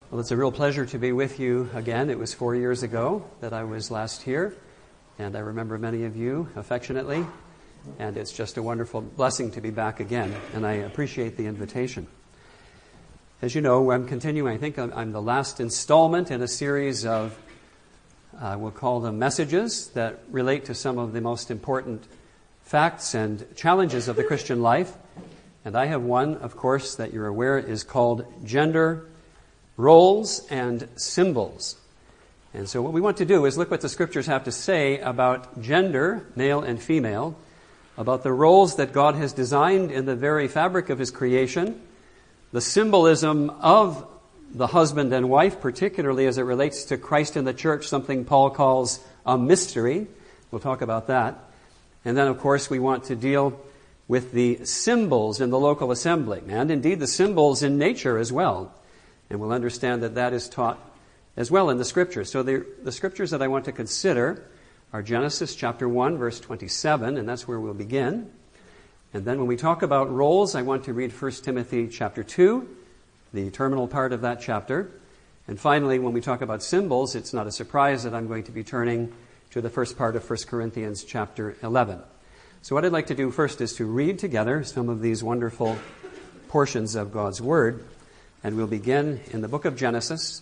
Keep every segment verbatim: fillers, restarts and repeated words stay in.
Well, it's a real pleasure to be with you again. It was four years ago that I was last here, and I remember many of you affectionately, and it's just a wonderful blessing to be back again, and I appreciate the invitation. As you know, I'm continuing, I think I'm, I'm the last installment in a series of, uh, we'll call them messages that relate to some of the most important facts and challenges of the Christian life. And I have one, of course, that you're aware is called Gender, Roles, and Symbols. And so what we want to do is look what the Scriptures have to say about gender, male and female, about the roles that God has designed in the very fabric of His creation, the symbolism of the husband and wife, particularly as it relates to Christ in the church, something Paul calls a mystery. We'll talk about that. And then, of course, we want to deal with the symbols in the local assembly, and indeed the symbols in nature as well. And we'll understand that that is taught as well in the Scriptures. So the, the Scriptures that I want to consider are Genesis chapter one, verse twenty-seven, and that's where we'll begin. And then when we talk about roles, I want to read First Timothy chapter two, the terminal part of that chapter. And finally, when we talk about symbols, it's not a surprise that I'm going to be turning to the first part of First Corinthians chapter eleven. So what I'd like to do first is to read together some of these wonderful portions of God's Word. And we'll begin in the book of Genesis.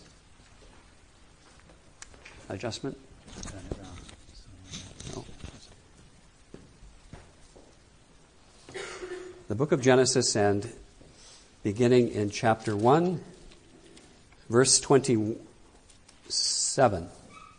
Adjustment? No. The book of Genesis, and beginning in chapter one, verse twenty-seven.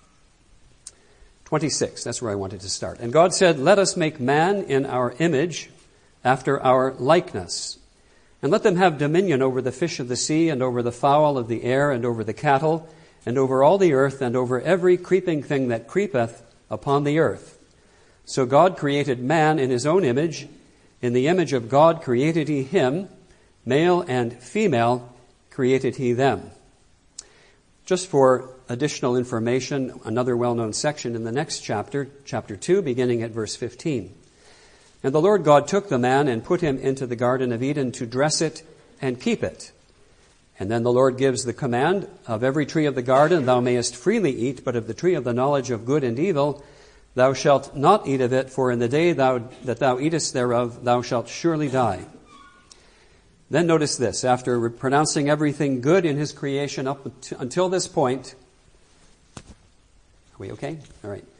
twenty-six, that's where I wanted to start. And God said, "Let us make man in our image, after our likeness. And let them have dominion over the fish of the sea, and over the fowl of the air, and over the cattle, and over all the earth, and over every creeping thing that creepeth upon the earth." So God created man in His own image. In the image of God created He him. Male and female created He them. Just for additional information, another well-known section in the next chapter, chapter two, beginning at verse fifteen. "And the Lord God took the man and put him into the Garden of Eden to dress it and keep it. And then the Lord gives the command, of every tree of the garden thou mayest freely eat, but of the tree of the knowledge of good and evil thou shalt not eat of it, for in the day thou, that thou eatest thereof thou shalt surely die." Then notice this, after pronouncing everything good in His creation up until this point. Are we okay? All right.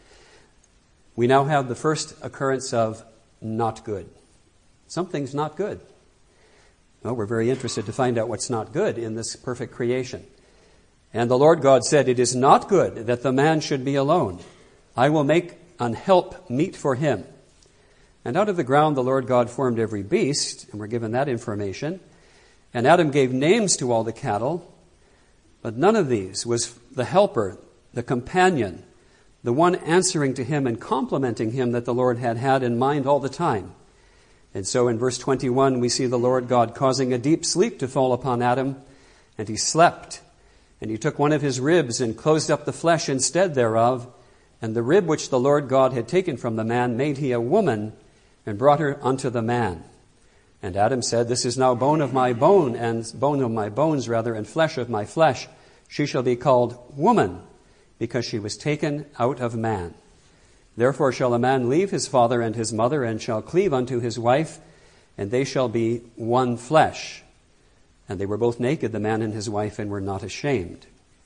We now have the first occurrence of not good. Something's not good. Well, we're very interested to find out what's not good in this perfect creation. "And the Lord God said, It is not good that the man should be alone. I will make an help meet for him. And out of the ground the Lord God formed every beast," and we're given that information. "And Adam gave names to all the cattle, but none of these was the helper, the companion, the one answering to him and complimenting him that the Lord had had in mind all the time." And so in verse twenty-one, we see the Lord God causing a deep sleep to fall upon Adam, and he slept. And He took one of his ribs and closed up the flesh instead thereof, and the rib which the Lord God had taken from the man made He a woman, and brought her unto the man. And Adam said, "This is now bone of my bone, and bone of my bones rather, and flesh of my flesh. She shall be called woman, because she was taken out of man. Therefore shall a man leave his father and his mother, and shall cleave unto his wife, and they shall be one flesh. And they were both naked, the man and his wife, and were not ashamed."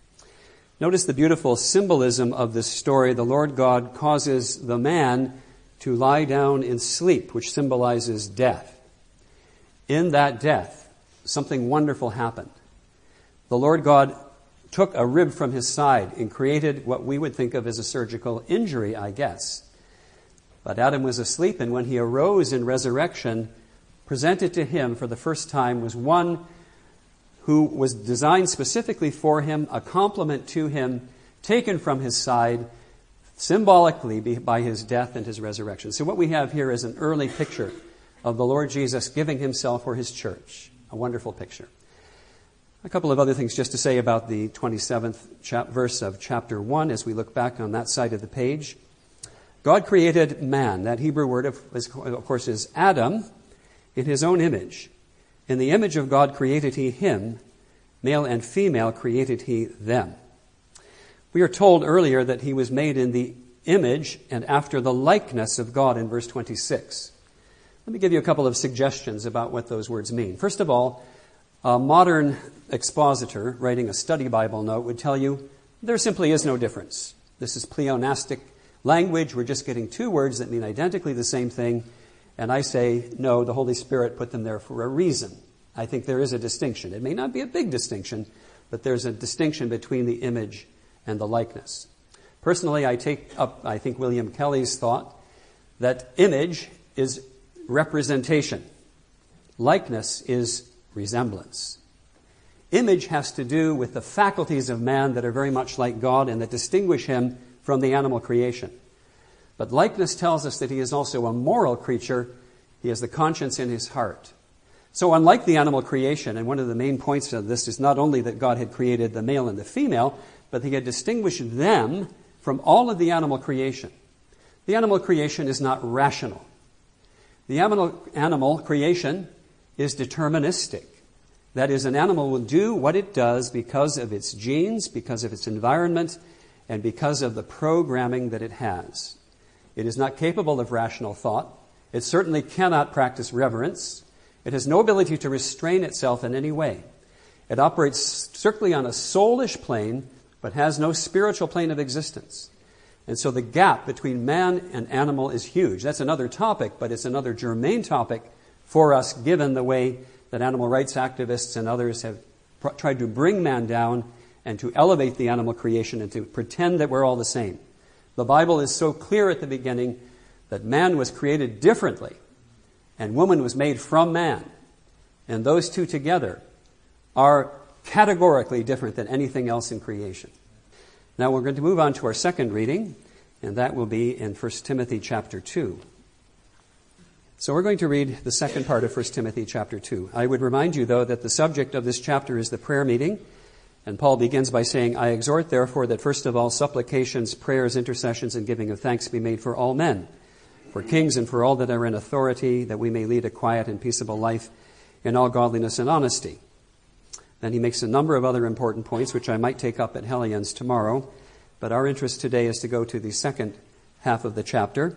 Notice the beautiful symbolism of this story. The Lord God causes the man to lie down in sleep, which symbolizes death. In that death, something wonderful happened. The Lord God took a rib from his side and created what we would think of as a surgical injury, I guess. But Adam was asleep, and when he arose in resurrection, presented to him for the first time was one who was designed specifically for him, a complement to him, taken from his side, symbolically by His death and His resurrection. So what we have here is an early picture of the Lord Jesus giving Himself for His church. A wonderful picture. A couple of other things just to say about the twenty-seventh chap- verse of chapter one as we look back on that side of the page. God created man. That Hebrew word, of, of course, is Adam, in His own image. In the image of God created He him. Male and female created he them. We are told earlier that he was made in the image and after the likeness of God in verse twenty-six. Let me give you a couple of suggestions about what those words mean. First of all, a modern expositor writing a study Bible note would tell you there simply is no difference. This is pleonastic language. We're just getting two words that mean identically the same thing. And I say, no, the Holy Spirit put them there for a reason. I think there is a distinction. It may not be a big distinction, but there's a distinction between the image and the likeness. Personally, I take up, I think, William Kelly's thought that image is representation. Likeness is resemblance. Image has to do with the faculties of man that are very much like God and that distinguish him from the animal creation. But likeness tells us that he is also a moral creature. He has the conscience in his heart. So unlike the animal creation, and one of the main points of this is not only that God had created the male and the female, but he had distinguished them from all of the animal creation. The animal creation is not rational. The animal, animal creation is deterministic. That is, an animal will do what it does because of its genes, because of its environment, and because of the programming that it has. It is not capable of rational thought. It certainly cannot practice reverence. It has no ability to restrain itself in any way. It operates strictly on a soulish plane, but has no spiritual plane of existence. And so the gap between man and animal is huge. That's another topic, but it's another germane topic for us, given the way that animal rights activists and others have pr- tried to bring man down and to elevate the animal creation and to pretend that we're all the same. The Bible is so clear at the beginning that man was created differently and woman was made from man. And those two together are categorically different than anything else in creation. Now we're going to move on to our second reading, and that will be in First Timothy chapter two. So we're going to read the second part of First Timothy chapter two. I would remind you, though, that the subject of this chapter is the prayer meeting. And Paul begins by saying, I exhort, therefore, that first of all supplications, prayers, intercessions, and giving of thanks be made for all men, for kings and for all that are in authority, that we may lead a quiet and peaceable life in all godliness and honesty. Then he makes a number of other important points, which I might take up at Hellions tomorrow. But our interest today is to go to the second half of the chapter.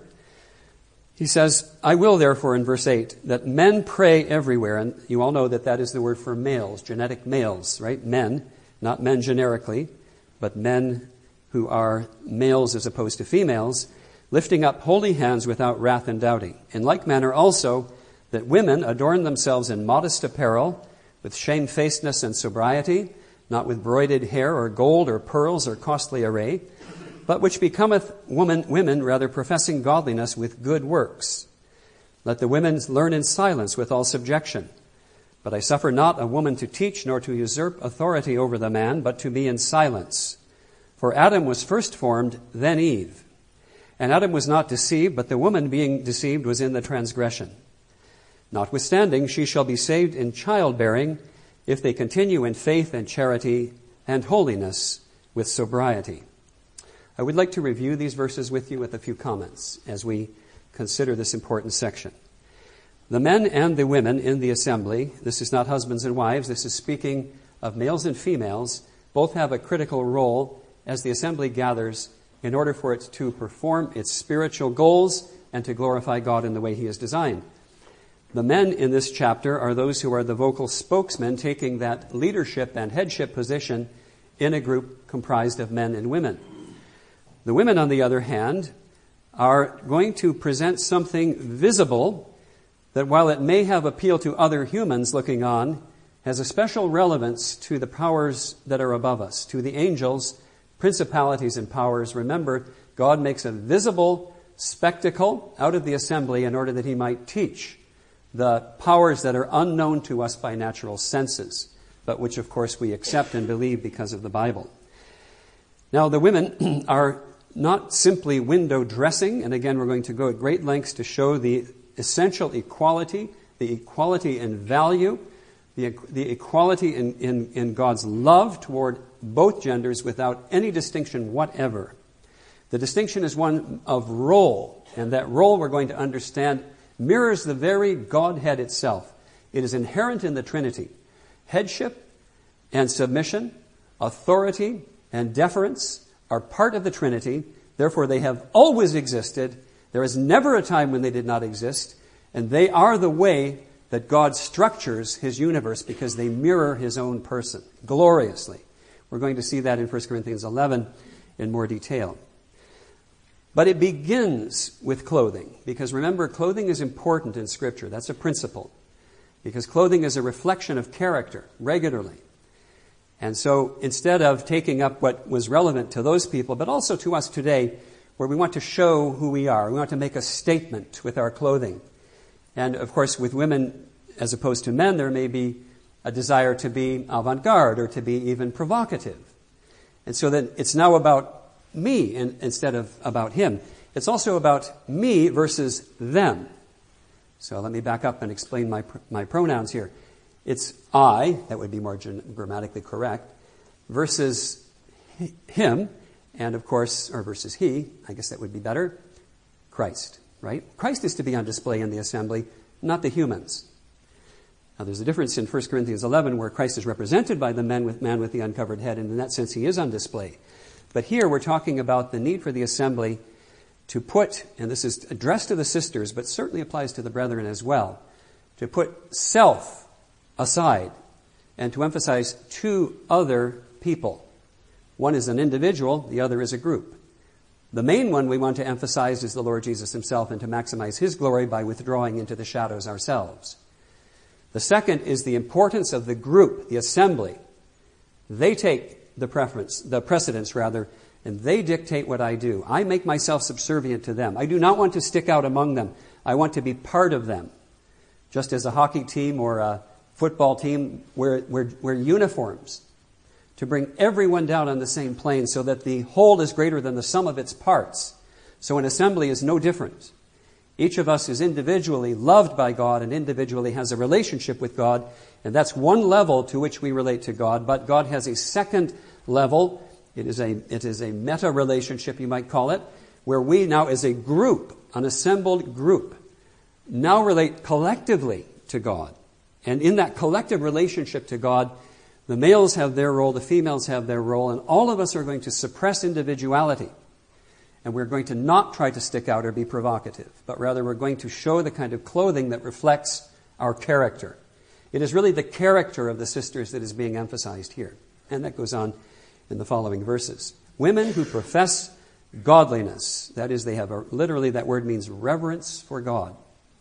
He says, I will, therefore, in verse eight, that men pray everywhere. And you all know that that is the word for males, genetic males, right? Men. Not men generically, but men who are males as opposed to females, lifting up holy hands without wrath and doubting. In like manner also, that women adorn themselves in modest apparel, with shamefacedness and sobriety, not with broided hair or gold or pearls or costly array, but which becometh woman, women rather professing godliness with good works. Let the women learn in silence with all subjection. But I suffer not a woman to teach, nor to usurp authority over the man, but to be in silence. For Adam was first formed, then Eve. And Adam was not deceived, but the woman being deceived was in the transgression. Notwithstanding, she shall be saved in childbearing, if they continue in faith and charity and holiness with sobriety. I would like to review these verses with you with a few comments as we consider this important section. The men and the women in the assembly, this is not husbands and wives, this is speaking of males and females, both have a critical role as the assembly gathers in order for it to perform its spiritual goals and to glorify God in the way he has designed. The men in this chapter are those who are the vocal spokesmen, taking that leadership and headship position in a group comprised of men and women. The women, on the other hand, are going to present something visible that, while it may have appeal to other humans looking on, has a special relevance to the powers that are above us, to the angels, principalities, and powers. Remember, God makes a visible spectacle out of the assembly in order that he might teach the powers that are unknown to us by natural senses, but which, of course, we accept and believe because of the Bible. Now, the women are not simply window dressing, and again, we're going to go at great lengths to show the essential equality, the equality in value, the, the equality in, in, in God's love toward both genders without any distinction whatever. The distinction is one of role, and that role, we're going to understand, mirrors the very Godhead itself. It is inherent in the Trinity. Headship, and submission, authority and deference are part of the Trinity. Therefore, they have always existed. There is never a time when they did not exist. And they are the way that God structures his universe because they mirror his own person gloriously. We're going to see that in First Corinthians eleven in more detail. But it begins with clothing, because remember, clothing is important in Scripture. That's a principle, because clothing is a reflection of character regularly. And so instead of taking up what was relevant to those people, but also to us today, where we want to show who we are, we want to make a statement with our clothing. And of course, with women as opposed to men, there may be a desire to be avant-garde or to be even provocative. And so then it's now about me in, instead of about him. It's also about me versus them. So let me back up and explain my my pronouns here. It's I, that would be more grammatically correct, versus him, and of course, or versus he, I guess that would be better, Christ, right? Christ is to be on display in the assembly, not the humans. Now there's a difference in First Corinthians eleven where Christ is represented by the man with, man with the uncovered head, and in that sense he is on display. But here we're talking about the need for the assembly to put, and this is addressed to the sisters, but certainly applies to the brethren as well, to put self aside and to emphasize two other people. One is an individual, the other is a group. The main one we want to emphasize is the Lord Jesus himself and to maximize his glory by withdrawing into the shadows ourselves. The second is the importance of the group, the assembly. They take the preference, the precedence rather, and they dictate what I do. I make myself subservient to them. I do not want to stick out among them. I want to be part of them. Just as a hockey team or a football team wear, wear, wear uniforms to bring everyone down on the same plane so that the whole is greater than the sum of its parts. So an assembly is no different. Each of us is individually loved by God and individually has a relationship with God, and that's one level to which we relate to God. But God has a second level. It is a, it is a meta relationship, you might call it, where we now as a group, an assembled group, now relate collectively to God. And in that collective relationship to God, the males have their role, the females have their role, and all of us are going to suppress individuality. And we're going to not try to stick out or be provocative, but rather we're going to show the kind of clothing that reflects our character. It is really the character of the sisters that is being emphasized here. And that goes on in the following verses. Women who profess godliness, that is, they have a, literally that word means reverence for God.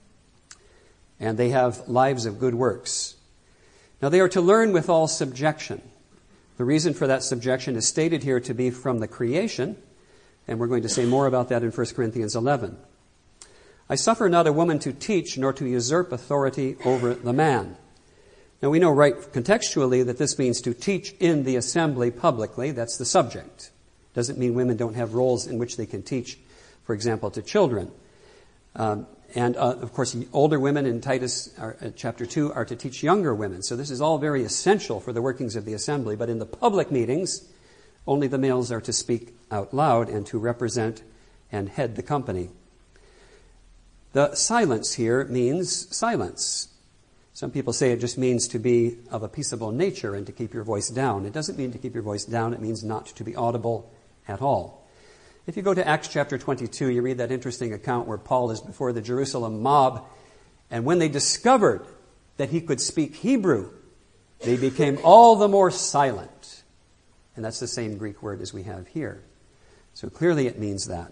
And they have lives of good works. Now they are to learn with all subjection. The reason for that subjection is stated here to be from the creation, and we're going to say more about that in First Corinthians eleven. I suffer not a woman to teach, nor to usurp authority over the man. Now we know right contextually that this means to teach in the assembly publicly. That's the subject. Doesn't mean women don't have roles in which they can teach, for example, to children. Um, and, uh, of course, older women in Titus are, uh, chapter two are to teach younger women. So this is all very essential for the workings of the assembly. But in the public meetings, only the males are to speak out loud and to represent and head the company. The silence here means silence. Some people say it just means to be of a peaceable nature and to keep your voice down. It doesn't mean to keep your voice down. It means not to be audible at all. If you go to Acts chapter twenty-two, you read that interesting account where Paul is before the Jerusalem mob, and when they discovered that he could speak Hebrew, they became all the more silent. And that's the same Greek word as we have here. So clearly it means that.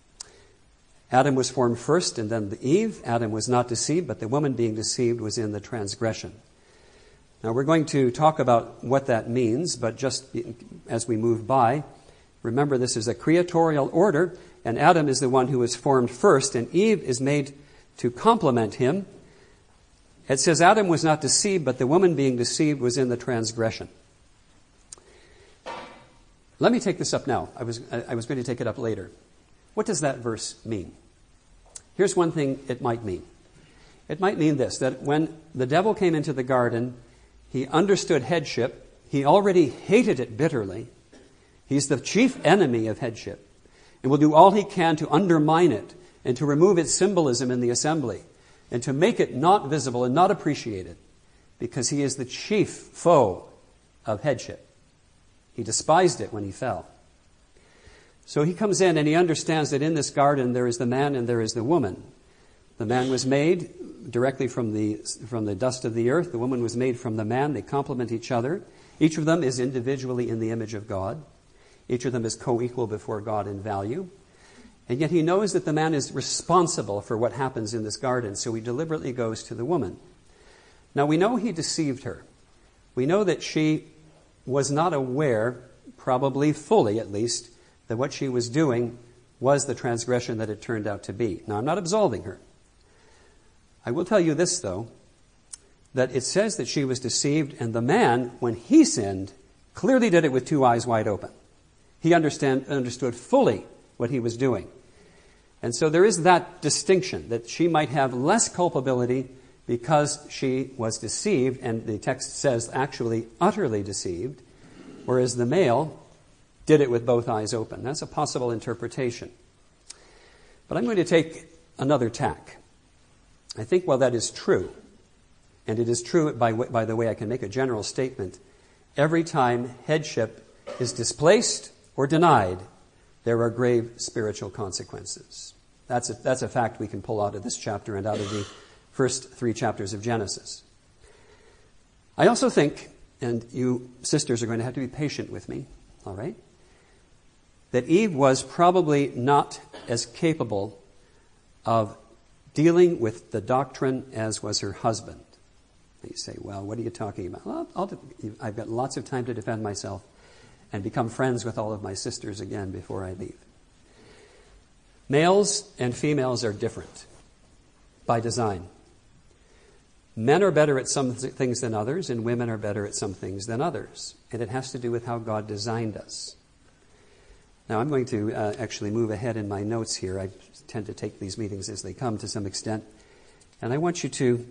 Adam was formed first and then the Eve. Adam was not deceived, but the woman being deceived was in the transgression. Now we're going to talk about what that means, but just as we move by, remember this is a creatorial order, and Adam is the one who was formed first, and Eve is made to complement him. It says Adam was not deceived, but the woman being deceived was in the transgression. Let me take this up now. I was I was going to take it up later. What does that verse mean? Here's one thing it might mean. It might mean this, that when the devil came into the garden, he understood headship. He already hated it bitterly. He's the chief enemy of headship and will do all he can to undermine it and to remove its symbolism in the assembly and to make it not visible and not appreciated, because he is the chief foe of headship. He despised it when he fell. So he comes in and he understands that in this garden there is the man and there is the woman. The man was made directly from the from the dust of the earth. The woman was made from the man. They complement each other. Each of them is individually in the image of God. Each of them is co-equal before God in value. And yet he knows that the man is responsible for what happens in this garden, so he deliberately goes to the woman. Now we know he deceived her. We know that she was not aware, probably fully at least, that what she was doing was the transgression that it turned out to be. Now I'm not absolving her. I will tell you this, though, that it says that she was deceived, and the man, when he sinned, clearly did it with two eyes wide open. He understand, understood fully what he was doing. And so there is that distinction, that she might have less culpability because she was deceived, and the text says actually utterly deceived, whereas the male did it with both eyes open. That's a possible interpretation. But I'm going to take another tack. I think while that is true, and it is true by, by the way I can make a general statement, every time headship is displaced or denied, there are grave spiritual consequences. That's a, that's a fact we can pull out of this chapter and out of the first three chapters of Genesis. I also think, and you sisters are going to have to be patient with me, all right, that Eve was probably not as capable of dealing with the doctrine as was her husband. And you say, well, what are you talking about? Well, I'll, I've got lots of time to defend myself and become friends with all of my sisters again before I leave. Males and females are different by design. Men are better at some things than others, and women are better at some things than others. And it has to do with how God designed us. Now, I'm going to uh, actually move ahead in my notes here. I tend to take these meetings as they come to some extent. And I want you to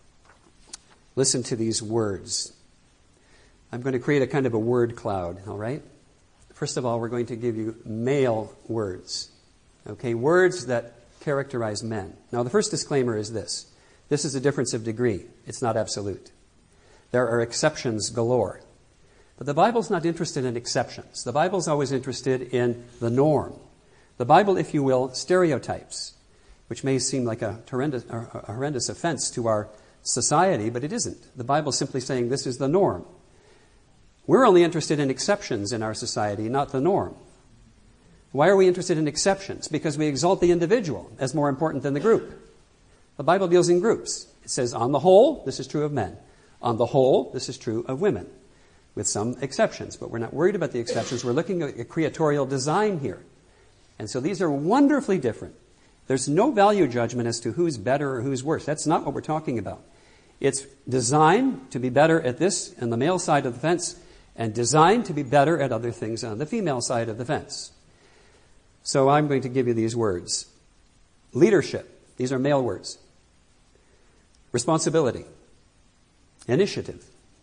listen to these words. I'm going to create a kind of a word cloud, all right? First of all, we're going to give you male words, okay? Words that characterize men. Now, the first disclaimer is this. This is a difference of degree. It's not absolute. There are exceptions galore. But the Bible's not interested in exceptions. The Bible's always interested in the norm. The Bible, if you will, stereotypes, which may seem like a horrendous, a horrendous offense to our society, but it isn't. The Bible's simply saying this is the norm. We're only interested in exceptions in our society, not the norm. Why are we interested in exceptions? Because we exalt the individual as more important than the group. The Bible deals in groups. It says, on the whole, this is true of men. On the whole, this is true of women, with some exceptions. But we're not worried about the exceptions. We're looking at a creatorial design here. And so these are wonderfully different. There's no value judgment as to who's better or who's worse. That's not what we're talking about. It's designed to be better at this on the male side of the fence, and designed to be better at other things on the female side of the fence. So I'm going to give you these words. Leadership. These are male words. Responsibility. Initiative.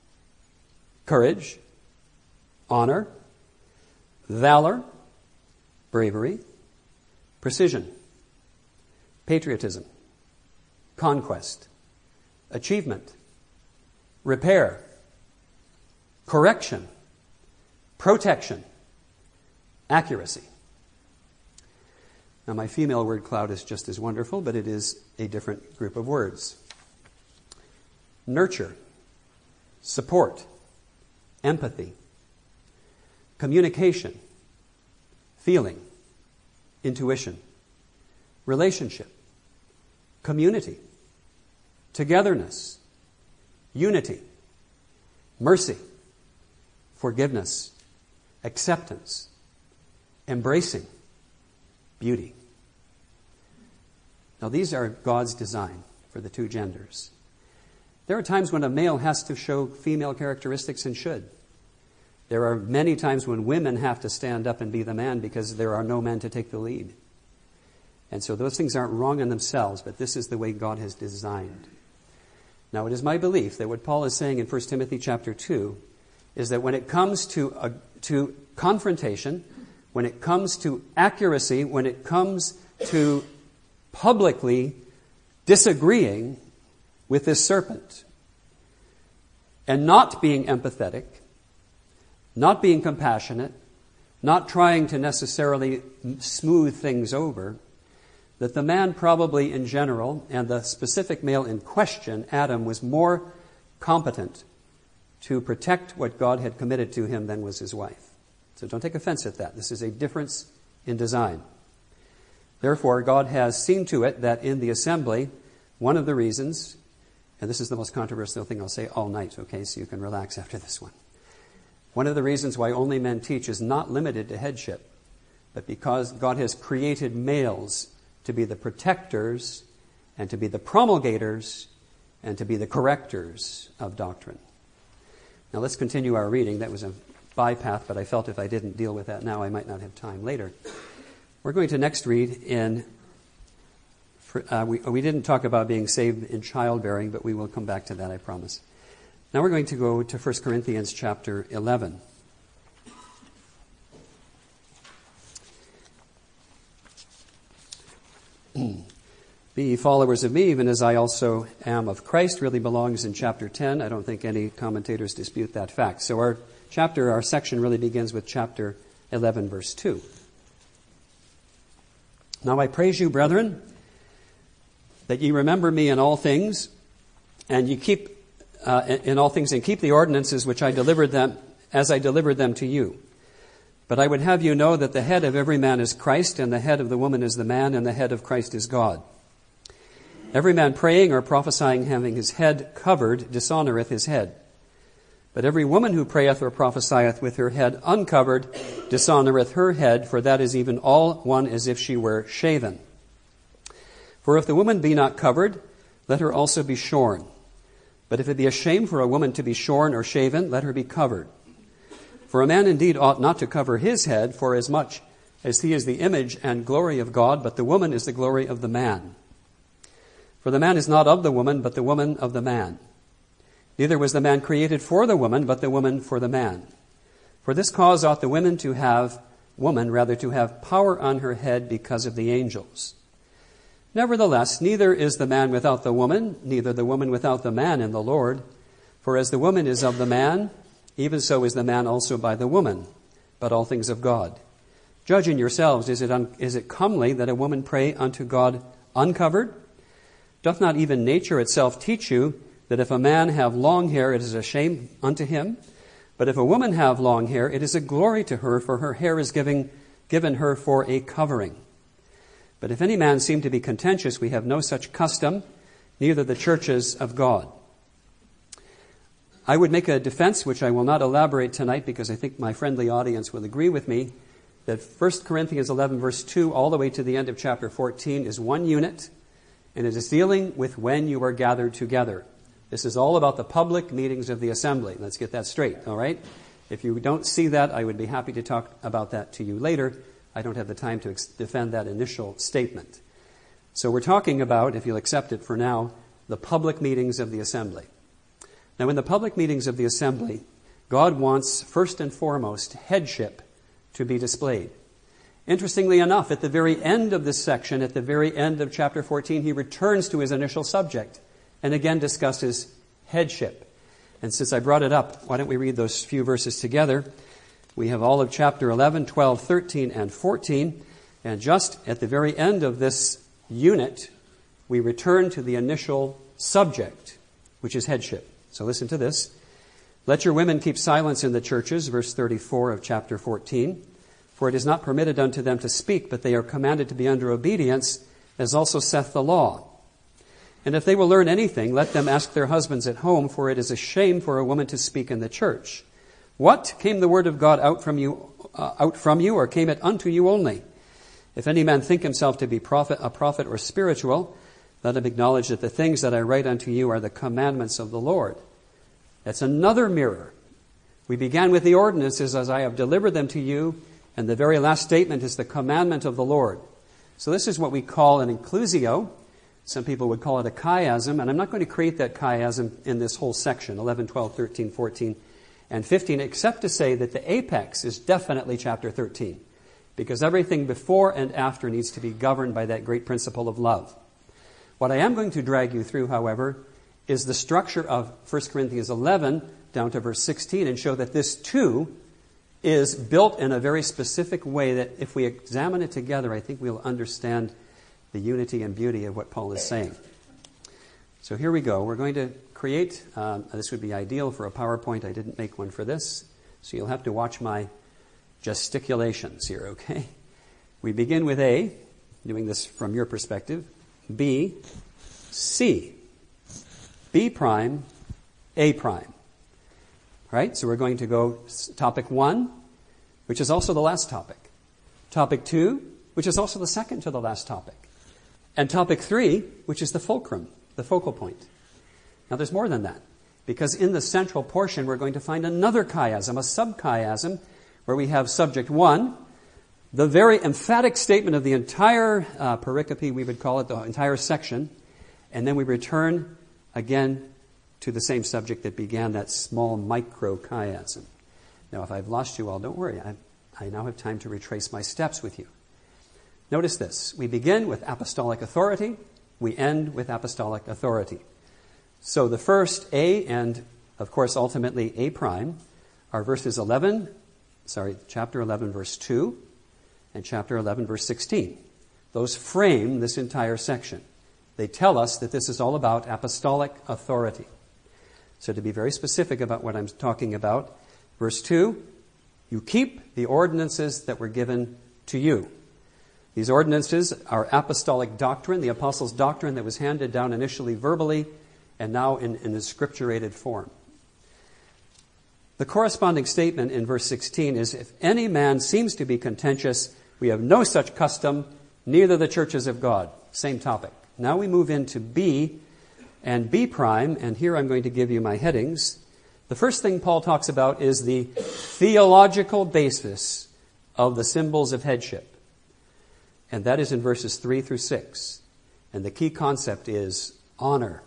Courage. Honor. Valor. Bravery. Precision. Patriotism. Conquest. Achievement. Repair. Correction. Protection. Accuracy. Now, my female word cloud is just as wonderful, but it is a different group of words. Nurture. Support. Empathy. Communication. Feeling. Intuition. Relationship. Community. Togetherness. Unity. Mercy. Forgiveness. Acceptance. Embracing. Beauty. Now, these are God's design for the two genders. There are times when a male has to show female characteristics and should. There are many times when women have to stand up and be the man because there are no men to take the lead. And so those things aren't wrong in themselves, but this is the way God has designed. Now, it is my belief that what Paul is saying in First Timothy chapter two is that when it comes to a, to confrontation, when it comes to accuracy, when it comes to publicly disagreeing with this serpent and not being empathetic not being compassionate, not trying to necessarily smooth things over, that the man probably in general, and the specific male in question, Adam, was more competent to protect what God had committed to him than was his wife. So don't take offense at that. This is a difference in design. Therefore, God has seen to it that in the assembly, one of the reasons, and this is the most controversial thing I'll say all night, okay, so you can relax after this one. One of the reasons why only men teach is not limited to headship, but because God has created males to be the protectors and to be the promulgators and to be the correctors of doctrine. Now let's continue our reading. That was a bypath, but I felt if I didn't deal with that now, I might not have time later. We're going to next read in, uh, we, we didn't talk about being saved in childbearing, but we will come back to that, I promise. Now we're going to go to First Corinthians chapter eleven. Be ye followers of me, even as I also am of Christ, really belongs in chapter ten. I don't think any commentators dispute that fact. So our chapter, our section really begins with chapter eleven, verse two. Now I praise you, brethren, that ye remember me in all things, and ye keep uh, in all things, and keep the ordinances which I delivered them, as I delivered them to you. But I would have you know that the head of every man is Christ, and the head of the woman is the man, and the head of Christ is God. Every man praying or prophesying, having his head covered, dishonoureth his head. But every woman who prayeth or prophesieth with her head uncovered, dishonoureth her head, for that is even all one as if she were shaven. For if the woman be not covered, let her also be shorn. But if it be a shame for a woman to be shorn or shaven, let her be covered. For a man indeed ought not to cover his head, for as much as he is the image and glory of God, but the woman is the glory of the man. For the man is not of the woman, but the woman of the man. Neither was the man created for the woman, but the woman for the man. For this cause ought the woman to have, woman rather, to have power on her head because of the angels. Nevertheless, neither is the man without the woman, neither the woman without the man in the Lord. For as the woman is of the man, even so is the man also by the woman, but all things of God. Judging yourselves, is it, un- is it comely that a woman pray unto God uncovered? Doth not even nature itself teach you that if a man have long hair, it is a shame unto him? But if a woman have long hair, it is a glory to her, for her hair is giving, given her for a covering. But if any man seem to be contentious, we have no such custom, neither the churches of God. I would make a defense, which I will not elaborate tonight, because I think my friendly audience will agree with me, that First Corinthians eleven, verse two, all the way to the end of chapter fourteen, is one unit, and it is dealing with when you are gathered together. This is all about the public meetings of the assembly. Let's get that straight, all right? If you don't see that, I would be happy to talk about that to you later. I don't have the time to ex- defend that initial statement. So we're talking about, if you'll accept it for now, the public meetings of the assembly. Now, in the public meetings of the assembly, God wants, first and foremost, headship to be displayed. Interestingly enough, at the very end of this section, at the very end of chapter fourteen, he returns to his initial subject and again discusses headship. And since I brought it up, why don't we read those few verses together? We have all of chapter eleven, twelve, thirteen, and fourteen. And just at the very end of this unit, we return to the initial subject, which is headship. So listen to this. Let your women keep silence in the churches, verse thirty-four of chapter fourteen. For it is not permitted unto them to speak, but they are commanded to be under obedience, as also saith the law. And if they will learn anything, let them ask their husbands at home, for it is a shame for a woman to speak in the church. What? Came the word of God out from you, uh, out from you, or came it unto you only? If any man think himself to be prophet, a prophet or spiritual, let him acknowledge that the things that I write unto you are the commandments of the Lord. That's another mirror. We began with the ordinances as I have delivered them to you, and the very last statement is the commandment of the Lord. So this is what we call an inclusio. Some people would call it a chiasm, and I'm not going to create that chiasm in this whole section, eleven, twelve, thirteen, fourteen, and fifteen, except to say that the apex is definitely chapter thirteen, because everything before and after needs to be governed by that great principle of love. What I am going to drag you through, however, is the structure of First Corinthians eleven down to verse sixteen, and show that this too is built in a very specific way that if we examine it together, I think we'll understand the unity and beauty of what Paul is saying. So here we go. We're going to create, um, this would be ideal for a PowerPoint. I didn't make one for this, so you'll have to watch my gesticulations here, okay? We begin with A, doing this from your perspective, B, C, B prime, A prime. Right? So we're going to go topic one, which is also the last topic. Topic two, which is also the second to the last topic. And topic three, which is the fulcrum, the focal point. Now there's more than that, because in the central portion we're going to find another chiasm, a sub-chiasm, where we have subject one, the very emphatic statement of the entire uh, pericope, we would call it, the entire section, and then we return again to the same subject that began that small micro-chiasm. Now, if I've lost you all, don't worry. I, I now have time to retrace my steps with you. Notice this. We begin with apostolic authority. We end with apostolic authority. So the first A and, of course, ultimately A prime are verses eleven, sorry, chapter eleven, verse two, and chapter eleven, verse sixteen. Those frame this entire section. They tell us that this is all about apostolic authority. So to be very specific about what I'm talking about, verse two, you keep the ordinances that were given to you. These ordinances are apostolic doctrine, the apostles' doctrine that was handed down initially verbally and now in, in a scripturated form. The corresponding statement in verse sixteen is, if any man seems to be contentious, we have no such custom, neither the churches of God. Same topic. Now we move into B and B prime, and here I'm going to give you my headings. The first thing Paul talks about is the theological basis of the symbols of headship. And that is in verses three through six. And the key concept is honor.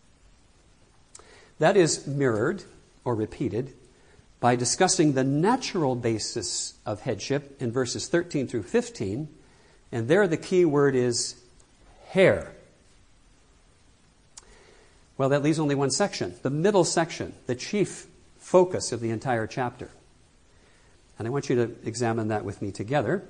That is mirrored or repeated by discussing the natural basis of headship in verses thirteen through fifteen. And there the key word is hair. Well, that leaves only one section, the middle section, the chief focus of the entire chapter. And I want you to examine that with me together.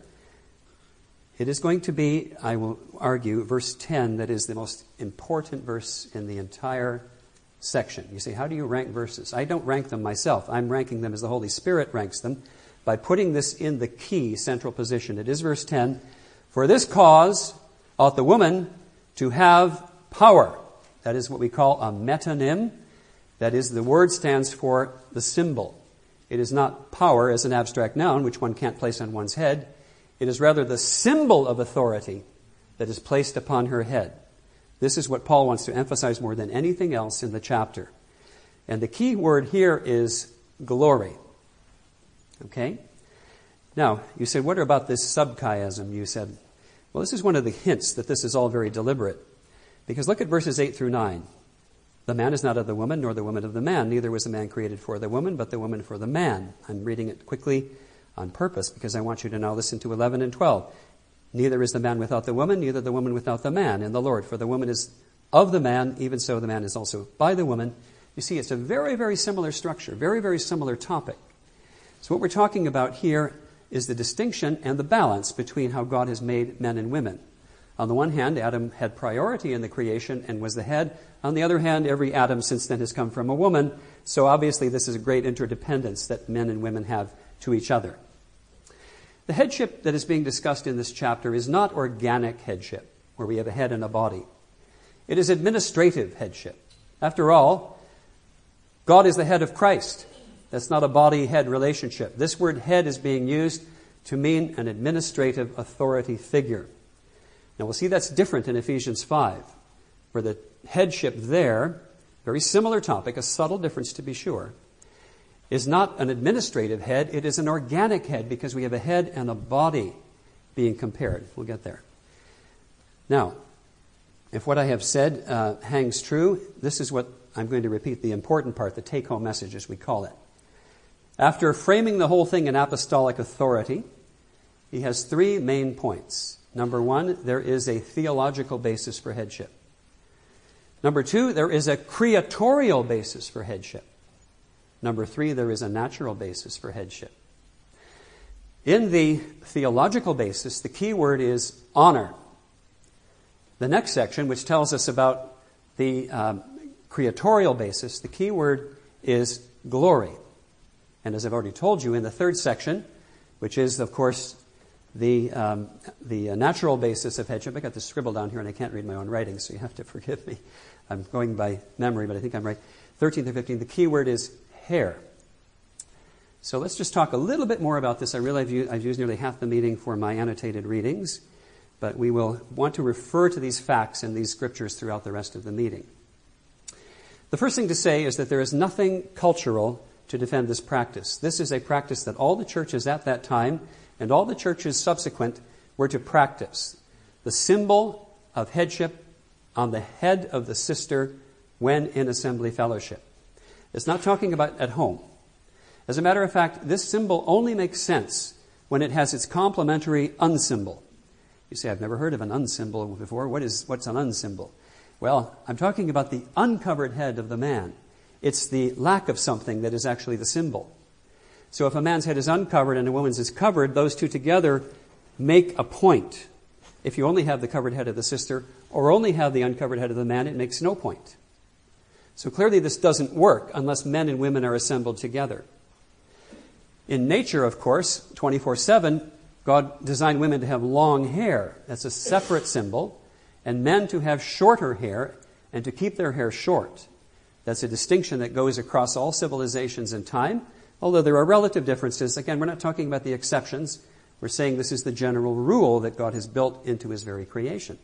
It is going to be, I will argue, verse ten that is the most important verse in the entire section. You say, how do you rank verses? I don't rank them myself. I'm ranking them as the Holy Spirit ranks them by putting this in the key central position. It is verse ten. For this cause ought the woman to have power. That is what we call a metonym. That is, the word stands for the symbol. It is not power as an abstract noun, which one can't place on one's head. It is rather the symbol of authority that is placed upon her head. This is what Paul wants to emphasize more than anything else in the chapter. And the key word here is glory. Okay? Now, you said, what about this sub-chiasm? You said, well, this is one of the hints that this is all very deliberate. Because look at verses eight through nine. The man is not of the woman, nor the woman of the man. Neither was the man created for the woman, but the woman for the man. I'm reading it quickly on purpose because I want you to now listen to eleven and twelve. Neither is the man without the woman, neither the woman without the man in the Lord. For the woman is of the man, even so the man is also by the woman. You see, it's a very, very similar structure, very, very similar topic. So what we're talking about here is the distinction and the balance between how God has made men and women. On the one hand, Adam had priority in the creation and was the head. On the other hand, every Adam since then has come from a woman. So obviously this is a great interdependence that men and women have to each other. The headship that is being discussed in this chapter is not organic headship, where we have a head and a body. It is administrative headship. After all, God is the head of Christ. That's not a body-head relationship. This word head is being used to mean an administrative authority figure. Now we'll see that's different in Ephesians five, where the headship there, very similar topic, a subtle difference to be sure, is not an administrative head, it is an organic head because we have a head and a body being compared. We'll get there. Now, if what I have said uh, hangs true, this is what I'm going to repeat, the important part, the take-home message as we call it. After framing the whole thing in apostolic authority, he has three main points. Number one, there is a theological basis for headship. Number two, there is a creatorial basis for headship. Number three, there is a natural basis for headship. In the theological basis, the key word is honor. The next section, which tells us about the um, creatorial basis, the key word is glory. And as I've already told you, in the third section, which is, of course, the um, the natural basis of headship. I got this scribbled down here, and I can't read my own writing, so you have to forgive me. I'm going by memory, but I think I'm right. thirteen to fifteen, the key word is hair. So let's just talk a little bit more about this. I realize I've used, I've used nearly half the meeting for my annotated readings, but we will want to refer to these facts and these scriptures throughout the rest of the meeting. The first thing to say is that there is nothing cultural to defend this practice. This is a practice that all the churches at that time and all the churches subsequent were to practice. The symbol of headship on the head of the sister when in assembly fellowship. It's not talking about at home. As a matter of fact, this symbol only makes sense when it has its complementary unsymbol. You say, I've never heard of an unsymbol before. What is, what's an unsymbol? Well, I'm talking about the uncovered head of the man. It's the lack of something that is actually the symbol. So if a man's head is uncovered and a woman's is covered, those two together make a point. If you only have the covered head of the sister or only have the uncovered head of the man, it makes no point. So clearly this doesn't work unless men and women are assembled together. In nature, of course, twenty-four seven, God designed women to have long hair. That's a separate symbol. And men to have shorter hair and to keep their hair short. That's a distinction that goes across all civilizations in time, although there are relative differences. Again, we're not talking about the exceptions. We're saying this is the general rule that God has built into his very creation.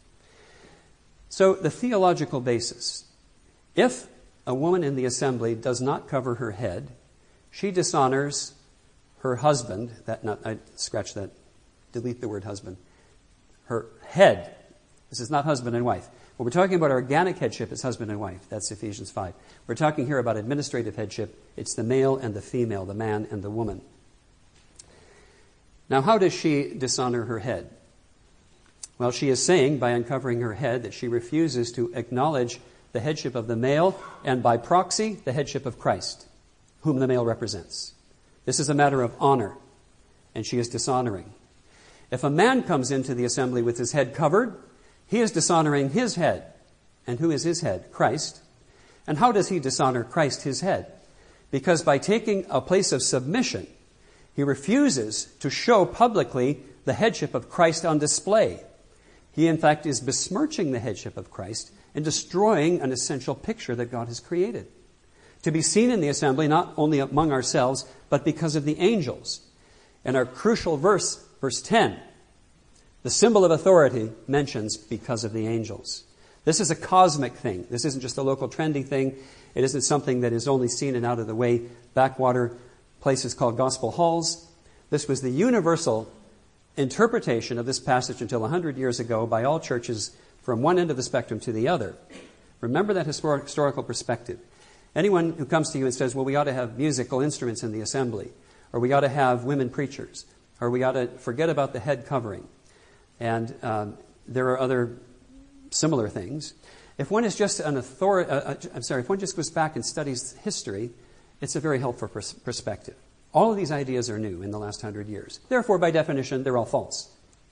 So the theological basis. If a woman in the assembly does not cover her head, she dishonors her husband. That not I scratch that. Delete the word husband. Her head. This is not husband and wife. When we're talking about organic headship, it's husband and wife. That's Ephesians five. We're talking here about administrative headship. It's the male and the female, the man and the woman. Now, how does she dishonor her head? Well, she is saying, by uncovering her head, that she refuses to acknowledge the headship of the male and, by proxy, the headship of Christ, whom the male represents. This is a matter of honor, and she is dishonoring. If a man comes into the assembly with his head covered, he is dishonoring his head. And who is his head? Christ. And how does he dishonor Christ, his head? Because by taking a place of submission, he refuses to show publicly the headship of Christ on display. He, in fact, is besmirching the headship of Christ and destroying an essential picture that God has created. To be seen in the assembly, not only among ourselves, but because of the angels. And our crucial verse, verse ten, the symbol of authority mentions because of the angels. This is a cosmic thing. This isn't just a local trendy thing. It isn't something that is only seen in out of the way backwater places called gospel halls. This was the universal interpretation of this passage until one hundred years ago by all churches from one end of the spectrum to the other. Remember that historic, historical perspective. Anyone who comes to you and says, well, we ought to have musical instruments in the assembly, or we ought to have women preachers, or we ought to forget about the head covering, and um, there are other similar things. If one is just an authority, uh, I'm sorry, if one just goes back and studies history, it's a very helpful pers- perspective. All of these ideas are new in the last hundred years. Therefore, by definition, they're all false.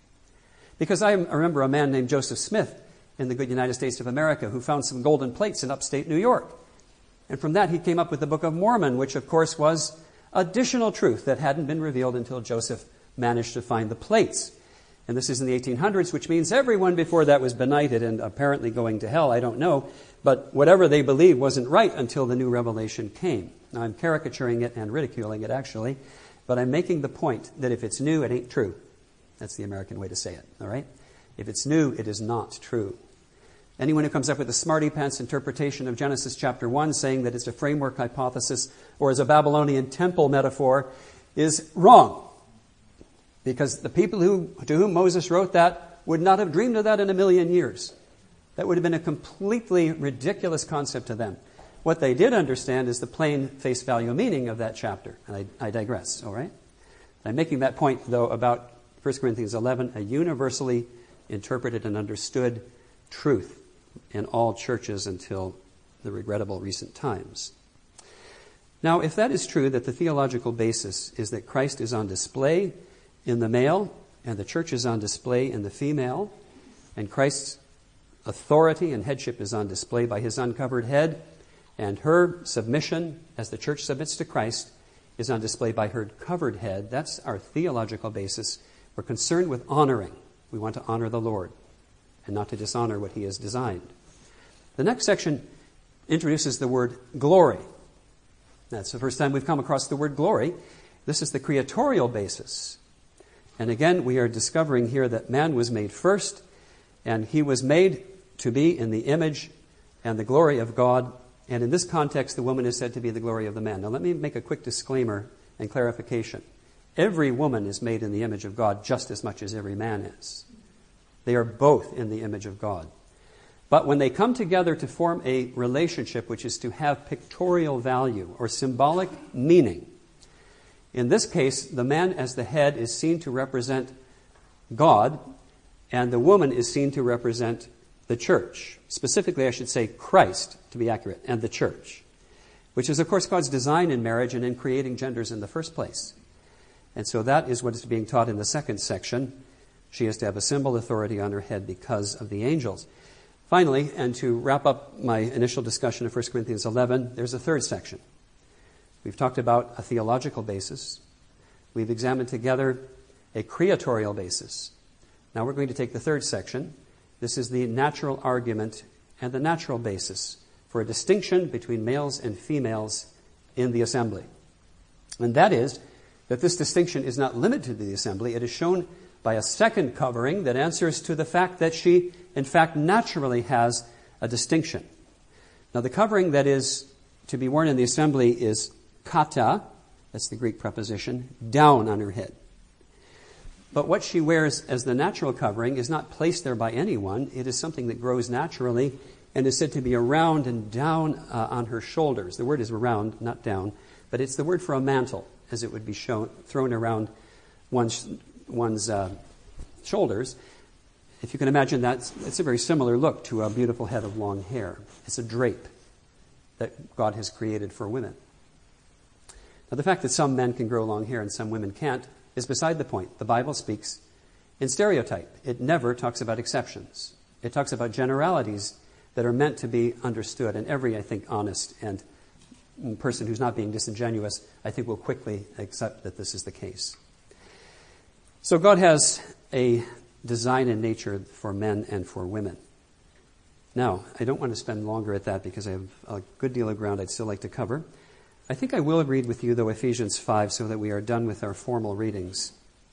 Because I remember a man named Joseph Smith in the good United States of America who found some golden plates in upstate New York. And from that, he came up with the Book of Mormon, which, of course, was additional truth that hadn't been revealed until Joseph managed to find the plates. And this is in the eighteen hundreds, which means everyone before that was benighted and apparently going to hell. I don't know. But whatever they believed wasn't right until the new revelation came. Now, I'm caricaturing it and ridiculing it, actually. But I'm making the point that if it's new, it ain't true. That's the American way to say it, all right? If it's new, it is not true. Anyone who comes up with a smarty-pants interpretation of Genesis chapter one, saying that it's a framework hypothesis or is a Babylonian temple metaphor, is wrong. Because the people who, to whom Moses wrote that would not have dreamed of that in a million years. That would have been a completely ridiculous concept to them. What they did understand is the plain face value meaning of that chapter. And I, I digress, all right? I'm making that point, though, about First Corinthians eleven, a universally interpreted and understood truth in all churches until the regrettable recent times. Now, if that is true, that the theological basis is that Christ is on display in the male and the church is on display in the female, and Christ's authority and headship is on display by his uncovered head, and her submission, as the church submits to Christ, is on display by her covered head. That's our theological basis. We're concerned with honoring. We want to honor the Lord and not to dishonor what he has designed. The next section introduces the word glory. That's the first time we've come across the word glory. This is the creatorial basis. And again, we are discovering here that man was made first, and he was made to be in the image and the glory of God. And in this context, the woman is said to be the glory of the man. Now, let me make a quick disclaimer and clarification. Every woman is made in the image of God just as much as every man is. They are both in the image of God. But when they come together to form a relationship which is to have pictorial value or symbolic meaning, in this case, the man as the head is seen to represent God, and the woman is seen to represent the church. Specifically, I should say Christ, to be accurate, and the church, which is, of course, God's design in marriage and in creating genders in the first place. And so that is what is being taught in the second section. She is to have a symbol authority on her head because of the angels. Finally, and to wrap up my initial discussion of First Corinthians eleven, there's a third section. We've talked about a theological basis. We've examined together a creatorial basis. Now we're going to take the third section. This is the natural argument and the natural basis for a distinction between males and females in the assembly. And that is that this distinction is not limited to the assembly. It is shown by a second covering that answers to the fact that she, in fact, naturally has a distinction. Now, the covering that is to be worn in the assembly is kata, that's the Greek preposition, down on her head. But what she wears as the natural covering is not placed there by anyone. It is something that grows naturally and is said to be around and down uh, on her shoulders. The word is around, not down, but it's the word for a mantle, as it would be shown, thrown around one's, one's uh, shoulders. If you can imagine that, it's a very similar look to a beautiful head of long hair. It's a drape that God has created for women. Now, the fact that some men can grow long hair and some women can't is beside the point. The Bible speaks in stereotype. It never talks about exceptions. It talks about generalities that are meant to be understood. And every, I think, honest and person who's not being disingenuous, I think, will quickly accept that this is the case. So God has a design in nature for men and for women. Now, I don't want to spend longer at that because I have a good deal of ground I'd still like to cover. I think I will read with you, though, Ephesians five, so that we are done with our formal readings.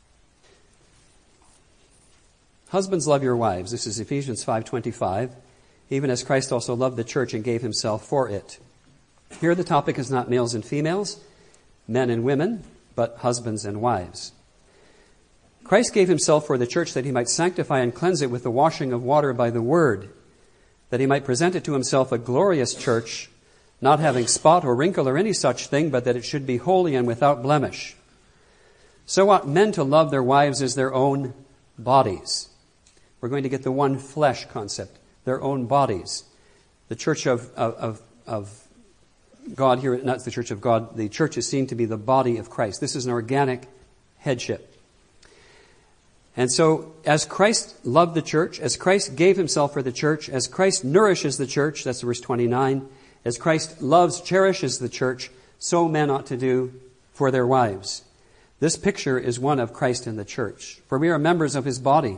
Husbands, love your wives. This is Ephesians five twenty-five. Even as Christ also loved the church and gave himself for it. Here the topic is not males and females, men and women, but husbands and wives. Christ gave himself for the church that he might sanctify and cleanse it with the washing of water by the word, that he might present it to himself a glorious church, not having spot or wrinkle or any such thing, but that it should be holy and without blemish. So ought men to love their wives as their own bodies. We're going to get the one flesh concept, their own bodies. The church of, of, of God here, not the church of God, the church is seen to be the body of Christ. This is an organic headship. And so, as Christ loved the church, as Christ gave himself for the church, as Christ nourishes the church, that's verse twenty-nine, as Christ loves, cherishes the church, so men ought to do for their wives. This picture is one of Christ in the church, for we are members of his body.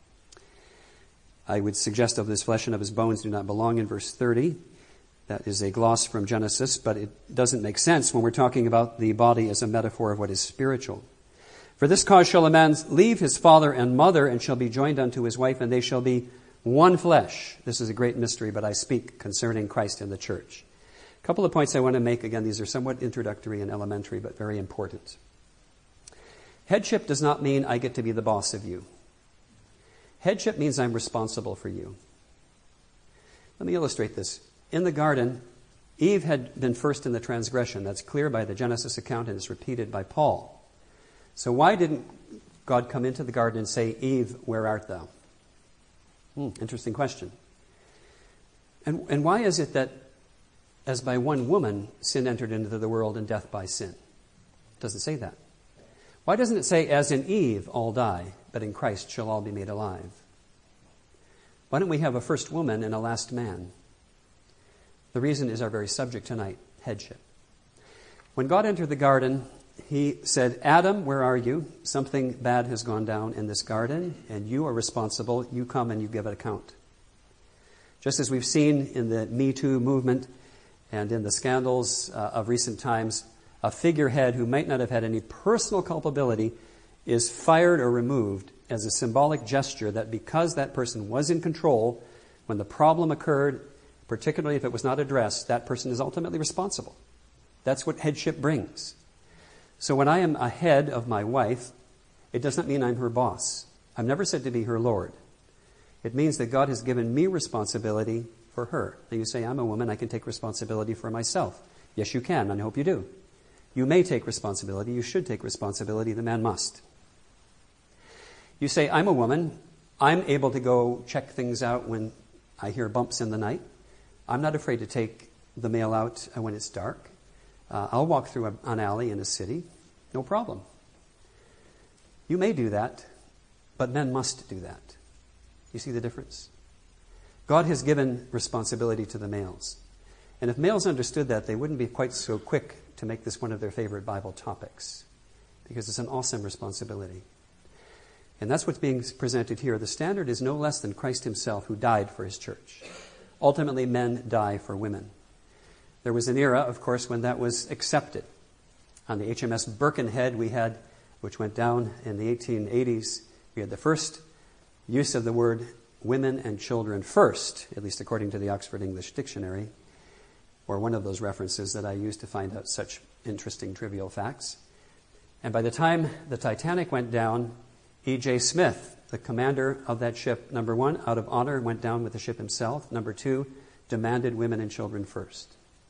I would suggest of his flesh and of his bones do not belong in verse thirty. That is a gloss from Genesis, but it doesn't make sense when we're talking about the body as a metaphor of what is spiritual. For this cause shall a man leave his father and mother and shall be joined unto his wife, and they shall be one flesh. This is a great mystery, but I speak concerning Christ and the church. A couple of points I want to make. Again, these are somewhat introductory and elementary, but very important. Headship does not mean I get to be the boss of you. Headship means I'm responsible for you. Let me illustrate this. In the garden, Eve had been first in the transgression. That's clear by the Genesis account, and it's repeated by Paul. So why didn't God come into the garden and say, Eve, where art thou? Hmm, interesting question. And, and why is it that as by one woman sin entered into the world and death by sin. It doesn't say that. Why doesn't it say, as in Eve all die, but in Christ shall all be made alive? Why don't we have a first woman and a last man? The reason is our very subject tonight, headship. When God entered the garden, he said, Adam, where are you? Something bad has gone down in this garden, and you are responsible. You come and you give an account. Just as we've seen in the Me Too movement and in the scandals uh, of recent times, a figurehead who might not have had any personal culpability is fired or removed as a symbolic gesture that because that person was in control, when the problem occurred, particularly if it was not addressed, that person is ultimately responsible. That's what headship brings. So when I am a head of my wife, it does not mean I'm her boss. I'm never said to be her Lord. It means that God has given me responsibility for her. Now you say, I'm a woman, I can take responsibility for myself. Yes, you can, and I hope you do. You may take responsibility, you should take responsibility, the man must. You say, I'm a woman, I'm able to go check things out when I hear bumps in the night. I'm not afraid to take the male out when it's dark. Uh, I'll walk through a, an alley in a city, no problem. You may do that, but men must do that. You see the difference? God has given responsibility to the males. And if males understood that, they wouldn't be quite so quick to make this one of their favorite Bible topics, because it's an awesome responsibility. And that's what's being presented here. The standard is no less than Christ himself, who died for his church. Ultimately, men die for women. There was an era, of course, when that was accepted. On the H M S Birkenhead we had, which went down in the eighteen eighties, we had the first use of the word women and children first, at least according to the Oxford English Dictionary, or one of those references that I use to find out such interesting trivial facts. And by the time the Titanic went down, E J Smith, the commander of that ship, number one, out of honor, went down with the ship himself. Number two, demanded women and children first.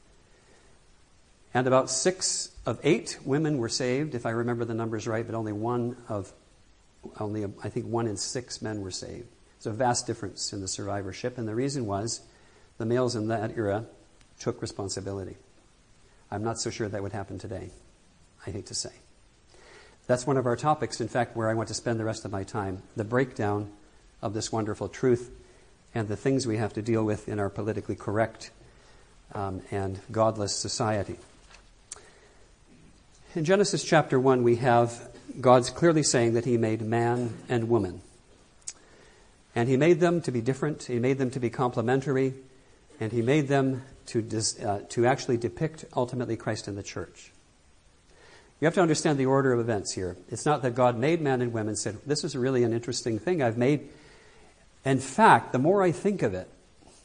And about six of eight women were saved, if I remember the numbers right, but only one of, only I think one in six men were saved. It's a vast difference in the survivorship, and the reason was the males in that era took responsibility. I'm not so sure that would happen today, I hate to say. That's one of our topics, in fact, where I want to spend the rest of my time, the breakdown of this wonderful truth and the things we have to deal with in our politically correct um, and godless society. In Genesis chapter one, we have God's clearly saying that he made man and woman. And he made them to be different, he made them to be complementary, and he made them to, dis, uh, to actually depict ultimately Christ in the church. You have to understand the order of events here. It's not that God made man and women and said, this is really an interesting thing I've made. In fact, the more I think of it,